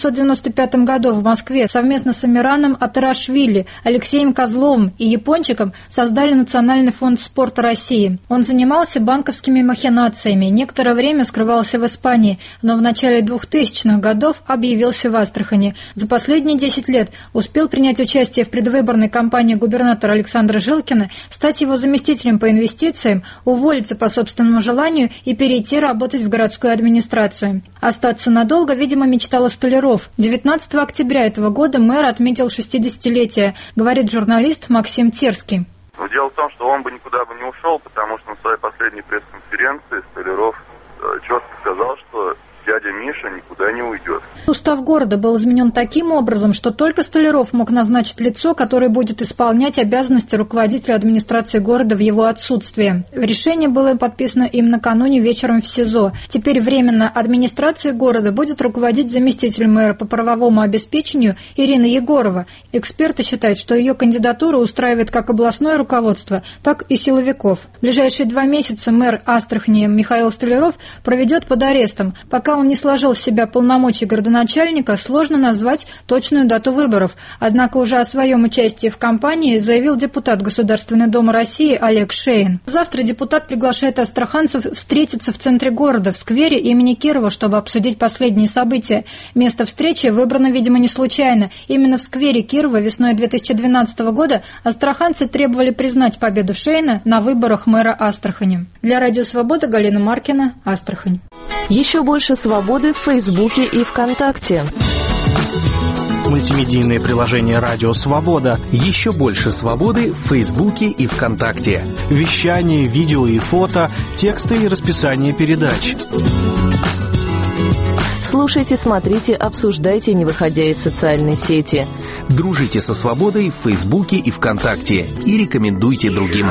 C: 1995 году в Москве совместно с Амираном Атарашвили, Алексеем Козловым и Япончиком создали Национальный фонд спорта России. Он занимался банковскими махинациями, некоторое время скрывался в Испании, но в начале 2000-х годов объявился в Астрахани. За последние 10 лет успел принять участие в предвыборной кампании губернатора Александра Жилкина, стать его заместителем по инвестициям, уволиться по собственному желанию и перейти работать в городскую администрацию. Остаться надолго, видимо, мечтал Столяров. 19 октября этого года мэр отметил 60-летие, говорит журналист Максим Терский.
D: Дело в том, что он бы никуда бы не ушел, потому что на своей последней пресс-конференции Столяров четко сказал, что дядя Миша никуда не уйдет.
C: Устав города был изменен таким образом, что только Столяров мог назначить лицо, которое будет исполнять обязанности руководителя администрации города в его отсутствие. Решение было подписано им накануне вечером в СИЗО. Теперь временно администрацией города будет руководить заместитель мэра по правовому обеспечению Ирина Егорова. Эксперты считают, что ее кандидатура устраивает как областное руководство, так и силовиков. В ближайшие 2 месяца мэр Астрахани Михаил Столяров проведет под арестом. Пока он не сложил в себя полномочий городоначальника, сложно назвать точную дату выборов. Однако уже о своем участии в кампании заявил депутат Государственной Думы России Олег Шейн. Завтра депутат приглашает астраханцев встретиться в центре города, в сквере имени Кирова, чтобы обсудить последние события. Место встречи выбрано, видимо, не случайно. Именно в сквере Кирова весной 2012 года астраханцы требовали признать победу Шейна на выборах мэра Астрахани. Для Радио Свобода Галина Маркина, Астрахань.
W: Еще больше свободы в Фейсбуке и ВКонтакте.
H: Мультимедийное приложение «Радио Свобода». Еще больше свободы в Фейсбуке и ВКонтакте. Вещание, видео и фото, тексты и расписание передач.
W: Слушайте, смотрите, обсуждайте, не выходя из социальной сети.
H: Дружите со свободой в Фейсбуке и ВКонтакте и рекомендуйте другим.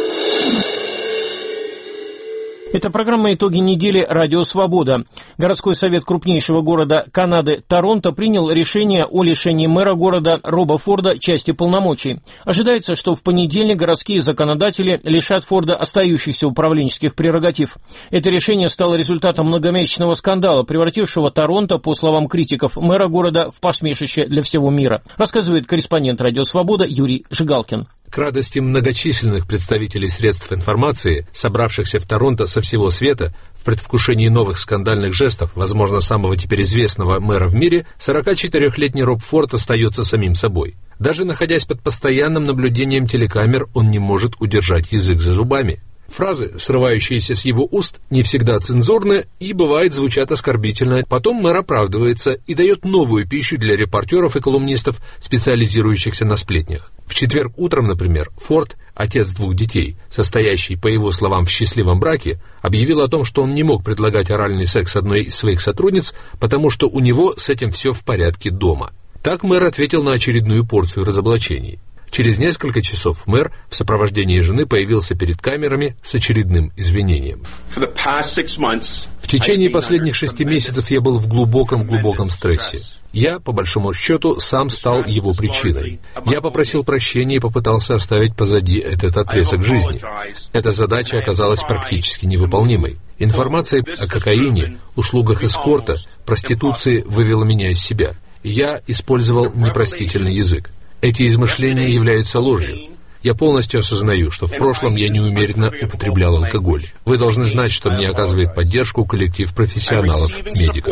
A: Это программа «Итоги недели. Радио Свобода». Городской совет крупнейшего города Канады Торонто принял решение о лишении мэра города Роба Форда части полномочий. Ожидается, что в понедельник городские законодатели лишат Форда остающихся управленческих прерогатив. Это решение стало результатом многомесячного скандала, превратившего Торонто, по словам критиков мэра города, в посмешище для всего мира. Рассказывает корреспондент «Радио Свобода» Юрий Жигалкин.
J: К радости многочисленных представителей средств информации, собравшихся в Торонто со всего света, в предвкушении новых скандальных жестов, возможно, самого теперь известного мэра в мире, 44-летний Роб Форд остается самим собой. Даже находясь под постоянным наблюдением телекамер, он не может удержать язык за зубами. Фразы, срывающиеся с его уст, не всегда цензурны и, бывает, звучат оскорбительно. Потом мэр оправдывается и дает новую пищу для репортеров и колумнистов, специализирующихся на сплетнях. В четверг утром, например, Форд, отец 2 детей, состоящий, по его словам, в счастливом браке, объявил о том, что он не мог предлагать оральный секс одной из своих сотрудниц, потому что у него с этим все в порядке дома. Так мэр ответил на очередную порцию разоблачений. Через несколько часов мэр в сопровождении жены появился перед камерами с очередным извинением. В течение последних 6 месяцев я был в глубоком стрессе. Я, по большому счету, сам стал его причиной. Я попросил прощения и попытался оставить позади этот отрезок жизни. Эта задача оказалась практически невыполнимой. Информация о кокаине, услугах эскорта, проституции вывела меня из себя. Я использовал непростительный язык. Эти измышления являются ложью. Я полностью осознаю, что в прошлом я неумеренно употреблял алкоголь. Вы должны знать, что мне оказывает поддержку коллектив профессионалов-медиков.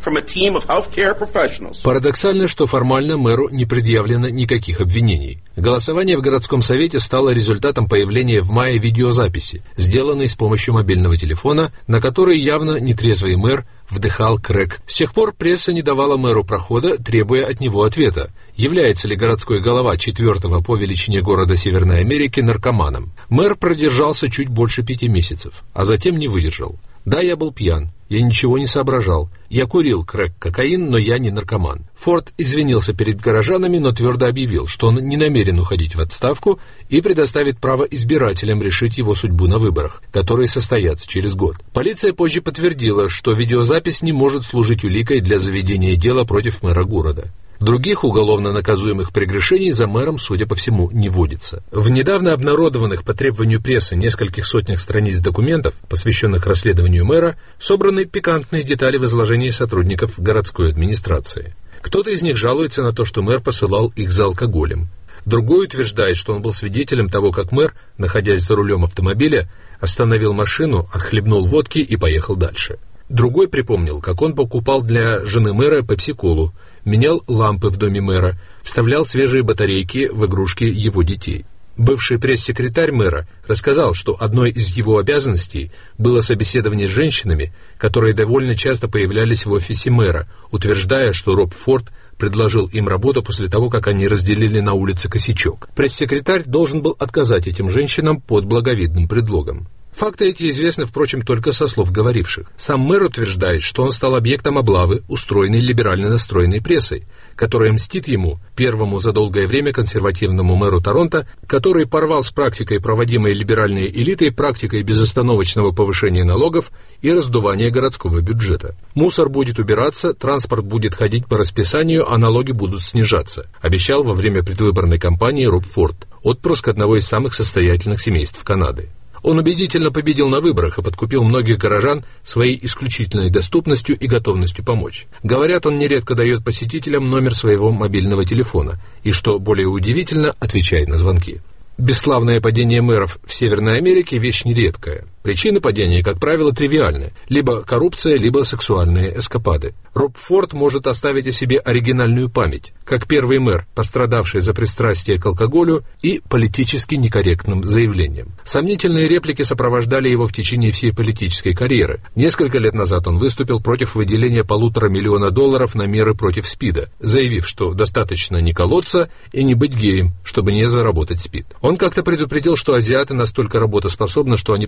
J: Парадоксально, что формально мэру не предъявлено никаких обвинений. Голосование в городском совете стало результатом появления в мае видеозаписи, сделанной с помощью мобильного телефона, на которой явно нетрезвый мэр вдыхал крэк. С тех пор пресса не давала мэру прохода, требуя от него ответа. Является ли городской голова 4-го по величине города Северной Америки наркоманом? Мэр продержался чуть больше 5 месяцев, а затем не выдержал. Да, я был пьян, я ничего не соображал. Я курил крэк-кокаин, но я не наркоман. Форд извинился перед горожанами, но твердо объявил, что он не намерен уходить в отставку и предоставит право избирателям решить его судьбу на выборах, которые состоятся через год. Полиция позже подтвердила, что видеозапись не может служить уликой для заведения дела против мэра города. Других уголовно наказуемых прегрешений за мэром, судя по всему, не водится. В недавно обнародованных по требованию прессы нескольких сотнях страниц документов, посвященных расследованию мэра, собраны пикантные детали в изложении сотрудников городской администрации. Кто-то из них жалуется на то, что мэр посылал их за алкоголем. Другой утверждает, что он был свидетелем того, как мэр, находясь за рулем автомобиля, остановил машину, отхлебнул водки и поехал дальше. Другой припомнил, как он покупал для жены мэра пепси-колу, менял лампы в доме мэра, вставлял свежие батарейки в игрушки его детей. Бывший пресс-секретарь мэра рассказал, что одной из его обязанностей было собеседование с женщинами, которые довольно часто появлялись в офисе мэра, утверждая, что Роб Форд предложил им работу после того, как они разделили на улице косячок. Пресс-секретарь должен был отказать этим женщинам под благовидным предлогом. Факты эти известны, впрочем, только со слов говоривших. Сам мэр утверждает, что он стал объектом облавы, устроенной либерально настроенной прессой, которая мстит ему, первому за долгое время консервативному мэру Торонто, который порвал с практикой, проводимой либеральной элитой, практикой безостановочного повышения налогов и раздувания городского бюджета. Мусор будет убираться, транспорт будет ходить по расписанию, а налоги будут снижаться, обещал во время предвыборной кампании Роб Форд, отпрыск одного из самых состоятельных семейств Канады. Он убедительно победил на выборах и подкупил многих горожан своей исключительной доступностью и готовностью помочь. Говорят, он нередко дает посетителям номер своего мобильного телефона и, что более удивительно, отвечает на звонки. Бесславное падение мэров в Северной Америке – вещь нередкая. Причины падения, как правило, тривиальны. Либо коррупция, либо сексуальные эскапады. Роб Форд может оставить о себе оригинальную память, как первый мэр, пострадавший за пристрастие к алкоголю и политически некорректным заявлением. Сомнительные реплики сопровождали его в течение всей политической карьеры. Несколько лет назад он выступил против выделения $1,5 миллиона на меры против СПИДа, заявив, что достаточно не колоться и не быть геем, чтобы не заработать СПИД. Он как-то предупредил, что азиаты настолько работоспособны, что они постепенно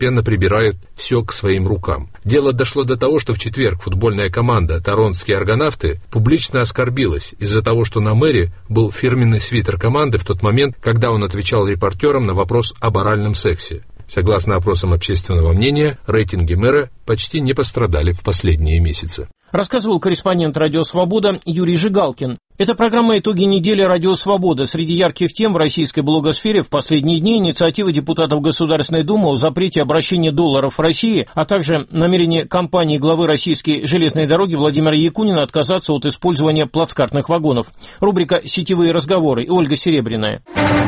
J: постепенно прибирают все к своим рукам. Дело дошло до того, что в четверг футбольная команда «Торонтские аргонавты» публично оскорбилась из-за того, что на мэре был фирменный свитер команды в тот момент, когда он отвечал репортерам на вопрос об оральном сексе. Согласно опросам общественного мнения, рейтинги мэра почти не пострадали в последние месяцы.
A: Рассказывал корреспондент «Радио Свобода» Юрий Жигалкин. Это программа «Итоги недели. Радио Свобода». Среди ярких тем в российской блогосфере в последние дни инициатива депутатов Государственной Думы о запрете обращения долларов в России, а также намерение компании главы Российской железной дороги Владимира Якунина отказаться от использования плацкартных вагонов. Рубрика «Сетевые разговоры» и Ольга Серебряная.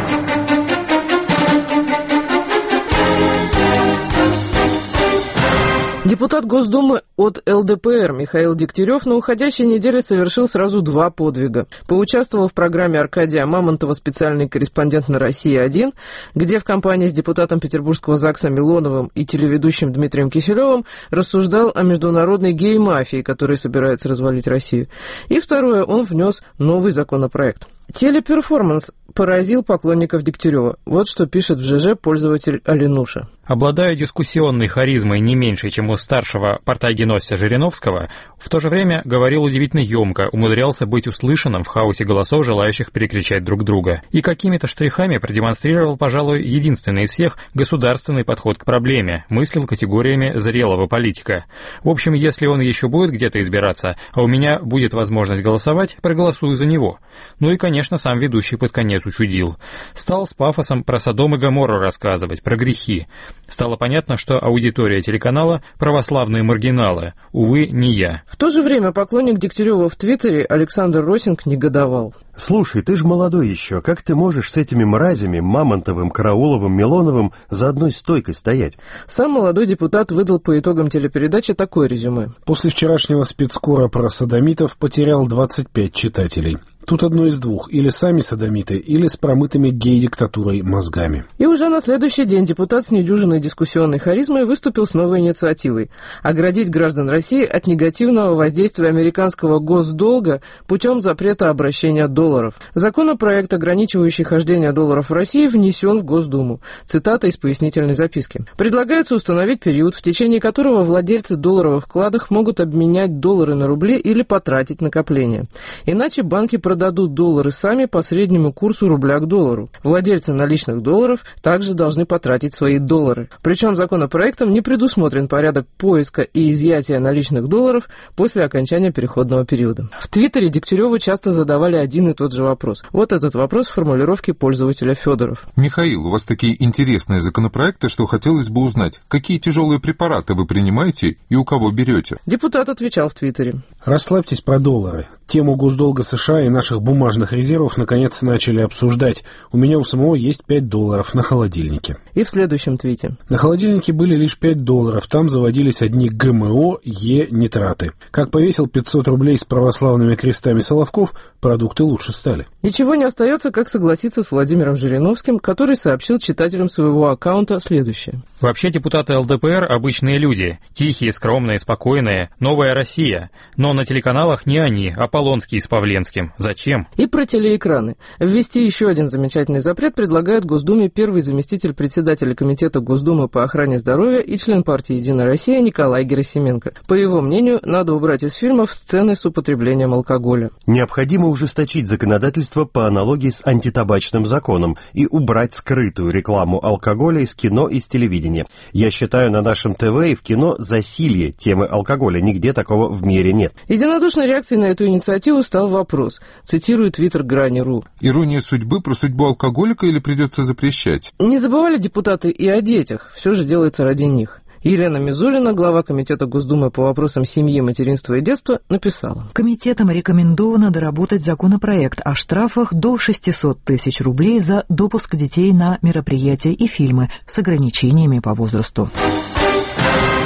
E: Депутат Госдумы от ЛДПР Михаил Дегтярев на уходящей неделе совершил сразу 2 подвига. Поучаствовал в программе Аркадия Мамонтова «Специальный корреспондент на России-1», где в компании с депутатом Петербургского ЗАГСа Милоновым и телеведущим Дмитрием Киселевым рассуждал о международной гей-мафии, которая собирается развалить Россию. И второе, он внес новый законопроект. Телеперформанс поразил поклонников Дегтярева. Вот что пишет в ЖЖ пользователь Алинуша.
K: Обладая дискуссионной харизмой не меньше, чем у старшего портагеносца Жириновского, в то же время говорил удивительно емко, умудрялся быть услышанным в хаосе голосов, желающих перекричать друг друга. И какими-то штрихами продемонстрировал, пожалуй, единственный из всех государственный подход к проблеме, мыслил категориями зрелого политика. В общем, если он еще будет где-то избираться, а у меня будет возможность голосовать, проголосую за него. Ну и, конечно, сам ведущий под конец учудил. Стал с пафосом про Содом и Гоморру рассказывать, про грехи. Стало понятно, что аудитория телеканала – православные маргиналы. Увы, не я.
E: В то же время поклонник Дегтярева в Твиттере Александр Росинг негодовал.
L: Слушай, ты ж молодой еще, как ты можешь с этими мразями, Мамонтовым, Карауловым, Милоновым за одной стойкой стоять?
E: Сам молодой депутат выдал по итогам телепередачи такое резюме.
M: После вчерашнего спецкора про содомитов потерял 25 читателей. Тут одно из двух, или сами содомиты, или с промытыми гей-диктатурой мозгами.
E: И уже на следующий день депутат с недюжинной дискуссионной харизмой выступил с новой инициативой – оградить граждан России от негативного воздействия американского госдолга путем запрета обращения долларов. Законопроект, ограничивающий хождение долларов в России, внесен в Госдуму. Цитата из пояснительной записки. Предлагается установить период, в течение которого владельцы долларовых вкладов могут обменять доллары на рубли или потратить накопления. Иначе банки продадут доллары сами по среднему курсу рубля к доллару. Владельцы наличных долларов также должны потратить свои доллары. Причем законопроектом не предусмотрен порядок поиска и изъятия наличных долларов после окончания переходного периода. В Твиттере Дегтяреву часто задавали один и тот же вопрос. Вот этот вопрос в формулировке пользователя Федоров.
X: Михаил, у вас такие интересные законопроекты, что хотелось бы узнать, какие тяжелые препараты вы принимаете и у кого берете?
E: Депутат отвечал в Твиттере.
M: Расслабьтесь про доллары. Тему госдолга США и наших бумажных резервов наконец начали обсуждать. У меня у самого есть $5 на холодильнике.
E: И в следующем твите.
M: На холодильнике были лишь $5. Там заводились одни ГМО, нитраты. Как повесил 500 рублей с православными крестами Соловков, продукты лучше стали.
E: Ничего не остается, как согласиться с Владимиром Жириновским, который сообщил читателям своего аккаунта следующее.
K: Вообще депутаты ЛДПР – обычные люди. Тихие, скромные, спокойные. Новая Россия. Но на телеканалах не они, а Полонский с Павленским. Зачем?
E: И про телеэкраны. Ввести еще один замечательный запрет предлагает Госдуме первый заместитель председателя Комитета Госдумы по охране здоровья и член партии «Единая Россия» Николай Герасименко. По его мнению, надо убрать из фильмов сцены с употреблением алкоголя.
L: Необходимо ужесточить законодательство по аналогии с антитабачным законом и убрать скрытую рекламу алкоголя из кино и с телевидения. Я считаю, на нашем ТВ и в кино засилье темы алкоголя. Нигде такого в мире нет.
E: Единодушной реакцией на эту инициативу стал вопрос. Цитирую твиттер Грани.ру.
X: Ирония судьбы про судьбу алкоголика или придется запрещать?
E: Не забывали депутаты и о детях. Все же делается ради них. Елена Мизулина, глава Комитета Госдумы по вопросам семьи, материнства и детства, написала.
N: Комитетам рекомендовано доработать законопроект о штрафах до 600 тысяч рублей за допуск детей на мероприятия и фильмы с ограничениями по возрасту.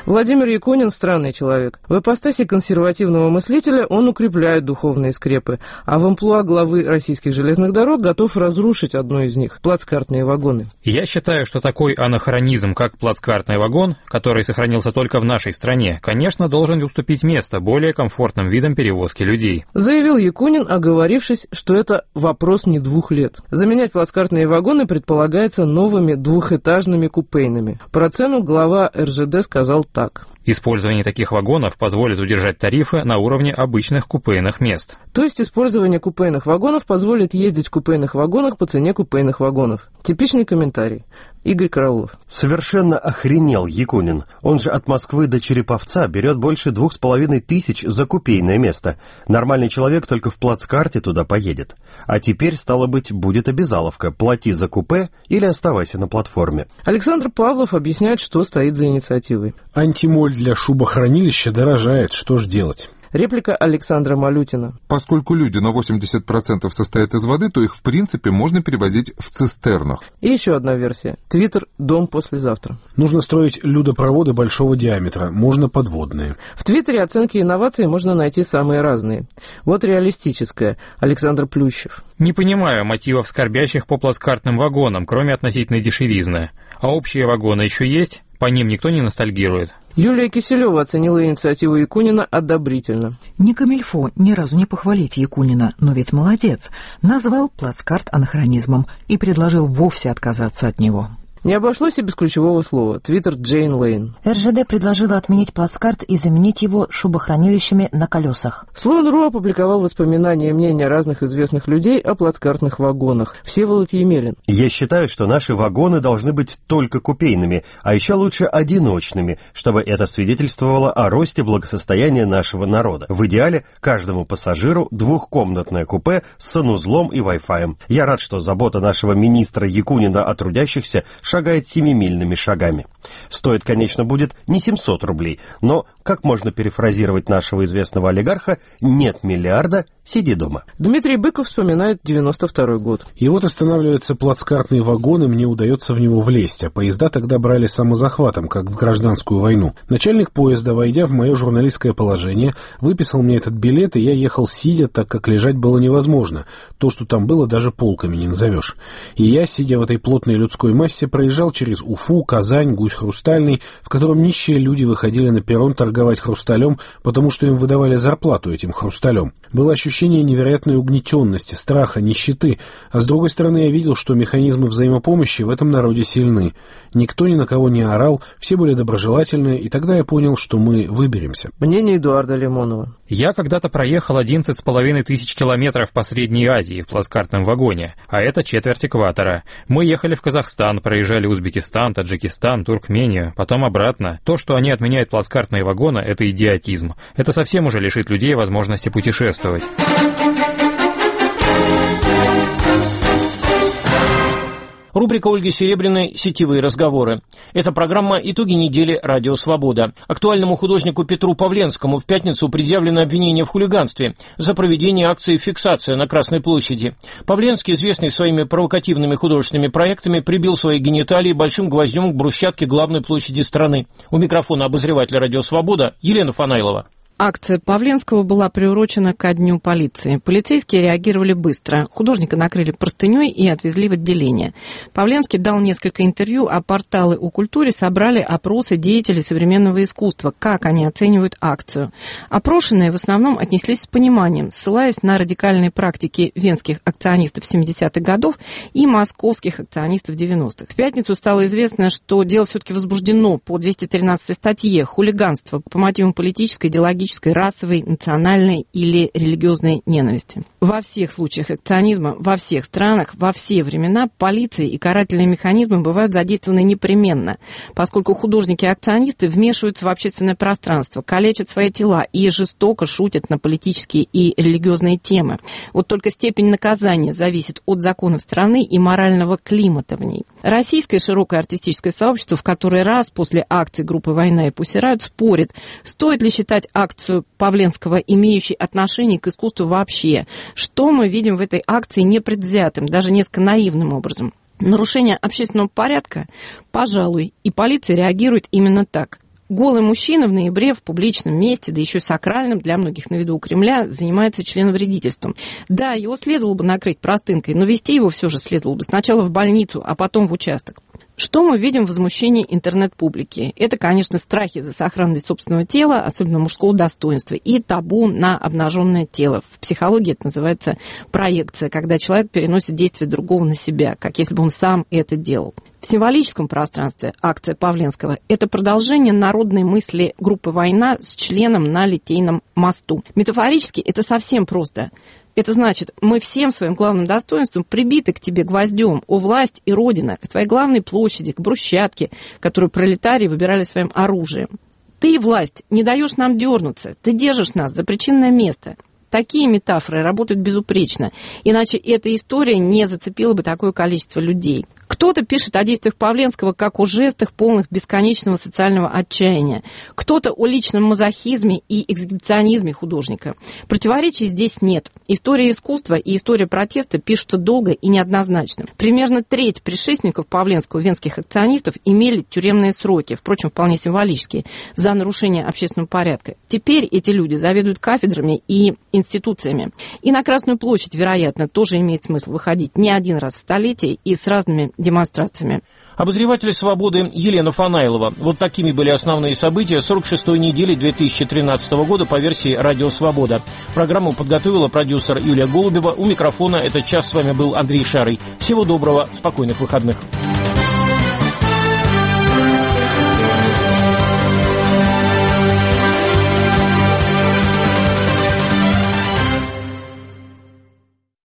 I: Владимир Якунин – странный человек. В ипостаси консервативного мыслителя он укрепляет духовные скрепы, а в амплуа главы российских железных дорог готов разрушить одну из них – плацкартные вагоны.
K: Я считаю, что такой анахронизм, как плацкартный вагон, который сохранился только в нашей стране, конечно, должен уступить место более комфортным видам перевозки людей.
I: Заявил Якунин, оговорившись, что это вопрос не 2 лет. Заменять плацкартные вагоны предполагается новыми двухэтажными купейными. Про цену глава РЖД сказал так.
K: Использование таких вагонов позволит удержать тарифы на уровне обычных купейных мест.
I: То есть использование купейных вагонов позволит ездить в купейных вагонах по цене купейных вагонов. Типичный комментарий. Игорь Караулов.
L: Совершенно охренел Якунин. Он же от Москвы до Череповца берет больше 2500 за купейное место. Нормальный человек только в плацкарте туда поедет. А теперь, стало быть, будет обязаловка. Плати за купе или оставайся на платформе.
I: Александр Павлов объясняет, что стоит за инициативой.
M: Антимоль для шубохранилища дорожает. Что ж делать?
I: Реплика Александра Малютина.
X: Поскольку люди на 80% состоят из воды, то их в принципе можно перевозить в цистернах.
I: И еще одна версия. Твиттер «Дом послезавтра».
M: Нужно строить людопроводы большого диаметра, можно подводные.
I: В Твиттере оценки инноваций можно найти самые разные. Вот реалистическая. Александр Плющев.
K: Не понимаю мотивов скорбящих по плацкартным вагонам, кроме относительной дешевизны. А общие вагоны еще есть? По ним никто не ностальгирует.
I: Юлия Киселева оценила инициативу Якунина одобрительно.
N: Не камильфо ни разу не похвалить Якунина, но ведь молодец. Назвал плацкарт анахронизмом и предложил вовсе отказаться от него.
I: Не обошлось и без ключевого слова. Твиттер Джейн Лейн.
O: РЖД предложила отменить плацкарт и заменить его шубохранилищами на колесах.
I: Слон.ру опубликовал воспоминания и мнения разных известных людей о плацкартных вагонах. Всеволод Емелин.
L: Я считаю, что наши вагоны должны быть только купейными, а еще лучше одиночными, чтобы это свидетельствовало о росте благосостояния нашего народа. В идеале каждому пассажиру 2-комнатное купе с санузлом и Wi-Fi. Я рад, что забота нашего министра Якунина о трудящихся шагает 7-мильными шагами. Стоит, конечно, будет не 700 рублей, но, как можно перефразировать нашего известного олигарха, нет миллиарда, сиди дома.
I: Дмитрий Быков вспоминает 92-й год.
M: И вот останавливается плацкартный вагон, и мне удается в него влезть, а поезда тогда брали самозахватом, как в гражданскую войну. Начальник поезда, войдя в мое журналистское положение, выписал мне этот билет, и я ехал сидя, так как лежать было невозможно. То, что там было, даже полками не назовешь. И я, сидя в этой плотной людской массе, проезжал через Уфу, Казань, Гусь Хрустальный, в котором нищие люди выходили на перрон торговать хрусталем, потому что им выдавали зарплату этим хрусталем. Было ощущение невероятной угнетенности, страха, нищеты, а с другой стороны я видел, что механизмы взаимопомощи в этом народе сильны. Никто ни на кого не орал, все были доброжелательны, и тогда я понял, что мы выберемся.
I: Мнение Эдуарда Лимонова.
K: Я когда-то проехал 11,5 тысяч километров по Средней Азии в плацкартном вагоне, а это четверть экватора. Мы ехали в Казахстан, проезжали Узбекистан, Таджикистан, Туркмению, потом обратно. То, что они отменяют плацкартные вагоны, это идиотизм. Это совсем уже лишит людей возможности путешествовать.
A: Рубрика Ольги Серебряной «Сетевые разговоры». Это программа «Итоги недели. Радио Свобода». Актуальному художнику Петру Павленскому в пятницу предъявлено обвинение в хулиганстве за проведение акции «Фиксация» на Красной площади. Павленский, известный своими провокативными художественными проектами, прибил свои гениталии большим гвоздем к брусчатке главной площади страны. У микрофона обозревателя «Радио Свобода» Елена Фанайлова.
E: Акция Павленского была приурочена ко Дню полиции. Полицейские реагировали быстро. Художника накрыли простыней и отвезли в отделение. Павленский дал несколько интервью, а порталы о культуре собрали опросы деятелей современного искусства, как они оценивают акцию. Опрошенные в основном отнеслись с пониманием, ссылаясь на радикальные практики венских акционистов 70-х годов и московских акционистов 90-х. В пятницу стало известно, что дело все-таки возбуждено по 213 статье «Хулиганство» по мотивам политической, идеологической, расовой, национальной или религиозной ненависти. Во всех случаях акционизма, во всех странах, во все времена полиция и карательные механизмы бывают задействованы непременно, поскольку художники и акционисты вмешиваются в общественное пространство, калечат свои тела и жестоко шутят на политические и религиозные темы. Вот только степень наказания зависит от законов страны и морального климата в ней. Российское широкое артистическое сообщество в который раз после акции группы «Война» и «Пусть Райот» спорит, стоит ли считать акцию Павленского имеющей отношение к искусству вообще. Что мы видим в этой акции непредвзятым, даже несколько наивным образом? Нарушение общественного порядка? Пожалуй, и полиция реагирует именно так. Голый мужчина в ноябре в публичном месте, да еще сакральном для многих на виду у Кремля, занимается членовредительством. Да, его следовало бы накрыть простынкой, но везти его все же следовало бы сначала в больницу, а потом в участок. Что мы видим в возмущении интернет-публики? Это, конечно, страхи за сохранность собственного тела, особенно мужского достоинства, и табу на обнаженное тело. В психологии это называется проекция, когда человек переносит действие другого на себя, как если бы он сам это делал. В символическом пространстве акция Павленского – это продолжение народной мысли группы «Война» с членом на Литейном мосту. Метафорически это совсем просто. Это значит, мы всем своим главным достоинством прибиты к тебе гвоздем, о власть и родина, к твоей главной площади, к брусчатке, которую пролетарии выбирали своим оружием. Ты, власть, не даешь нам дернуться, ты держишь нас за причинное место. Такие метафоры работают безупречно, иначе эта история не зацепила бы такое количество людей. Кто-то пишет о действиях Павленского как о жестах, полных бесконечного социального отчаяния. Кто-то о личном мазохизме и эксгибиционизме художника. Противоречий здесь нет. История искусства и история протеста пишутся долго и неоднозначно. Примерно треть предшественников Павленского, венских акционистов, имели тюремные сроки, впрочем, вполне символические, за нарушение общественного порядка. Теперь эти люди заведуют кафедрами и институциями. И на Красную площадь, вероятно, тоже имеет смысл выходить не один раз в столетие и с разными демонстрациями.
A: Обозреватель «Свободы» Елена Фанаилова. Вот такими были основные события 46-й недели 2013 года по версии «Радио Свобода». Программу подготовила продюсер Юлия Голубева. У микрофона этот час с вами был Андрей Шарый. Всего доброго, спокойных выходных.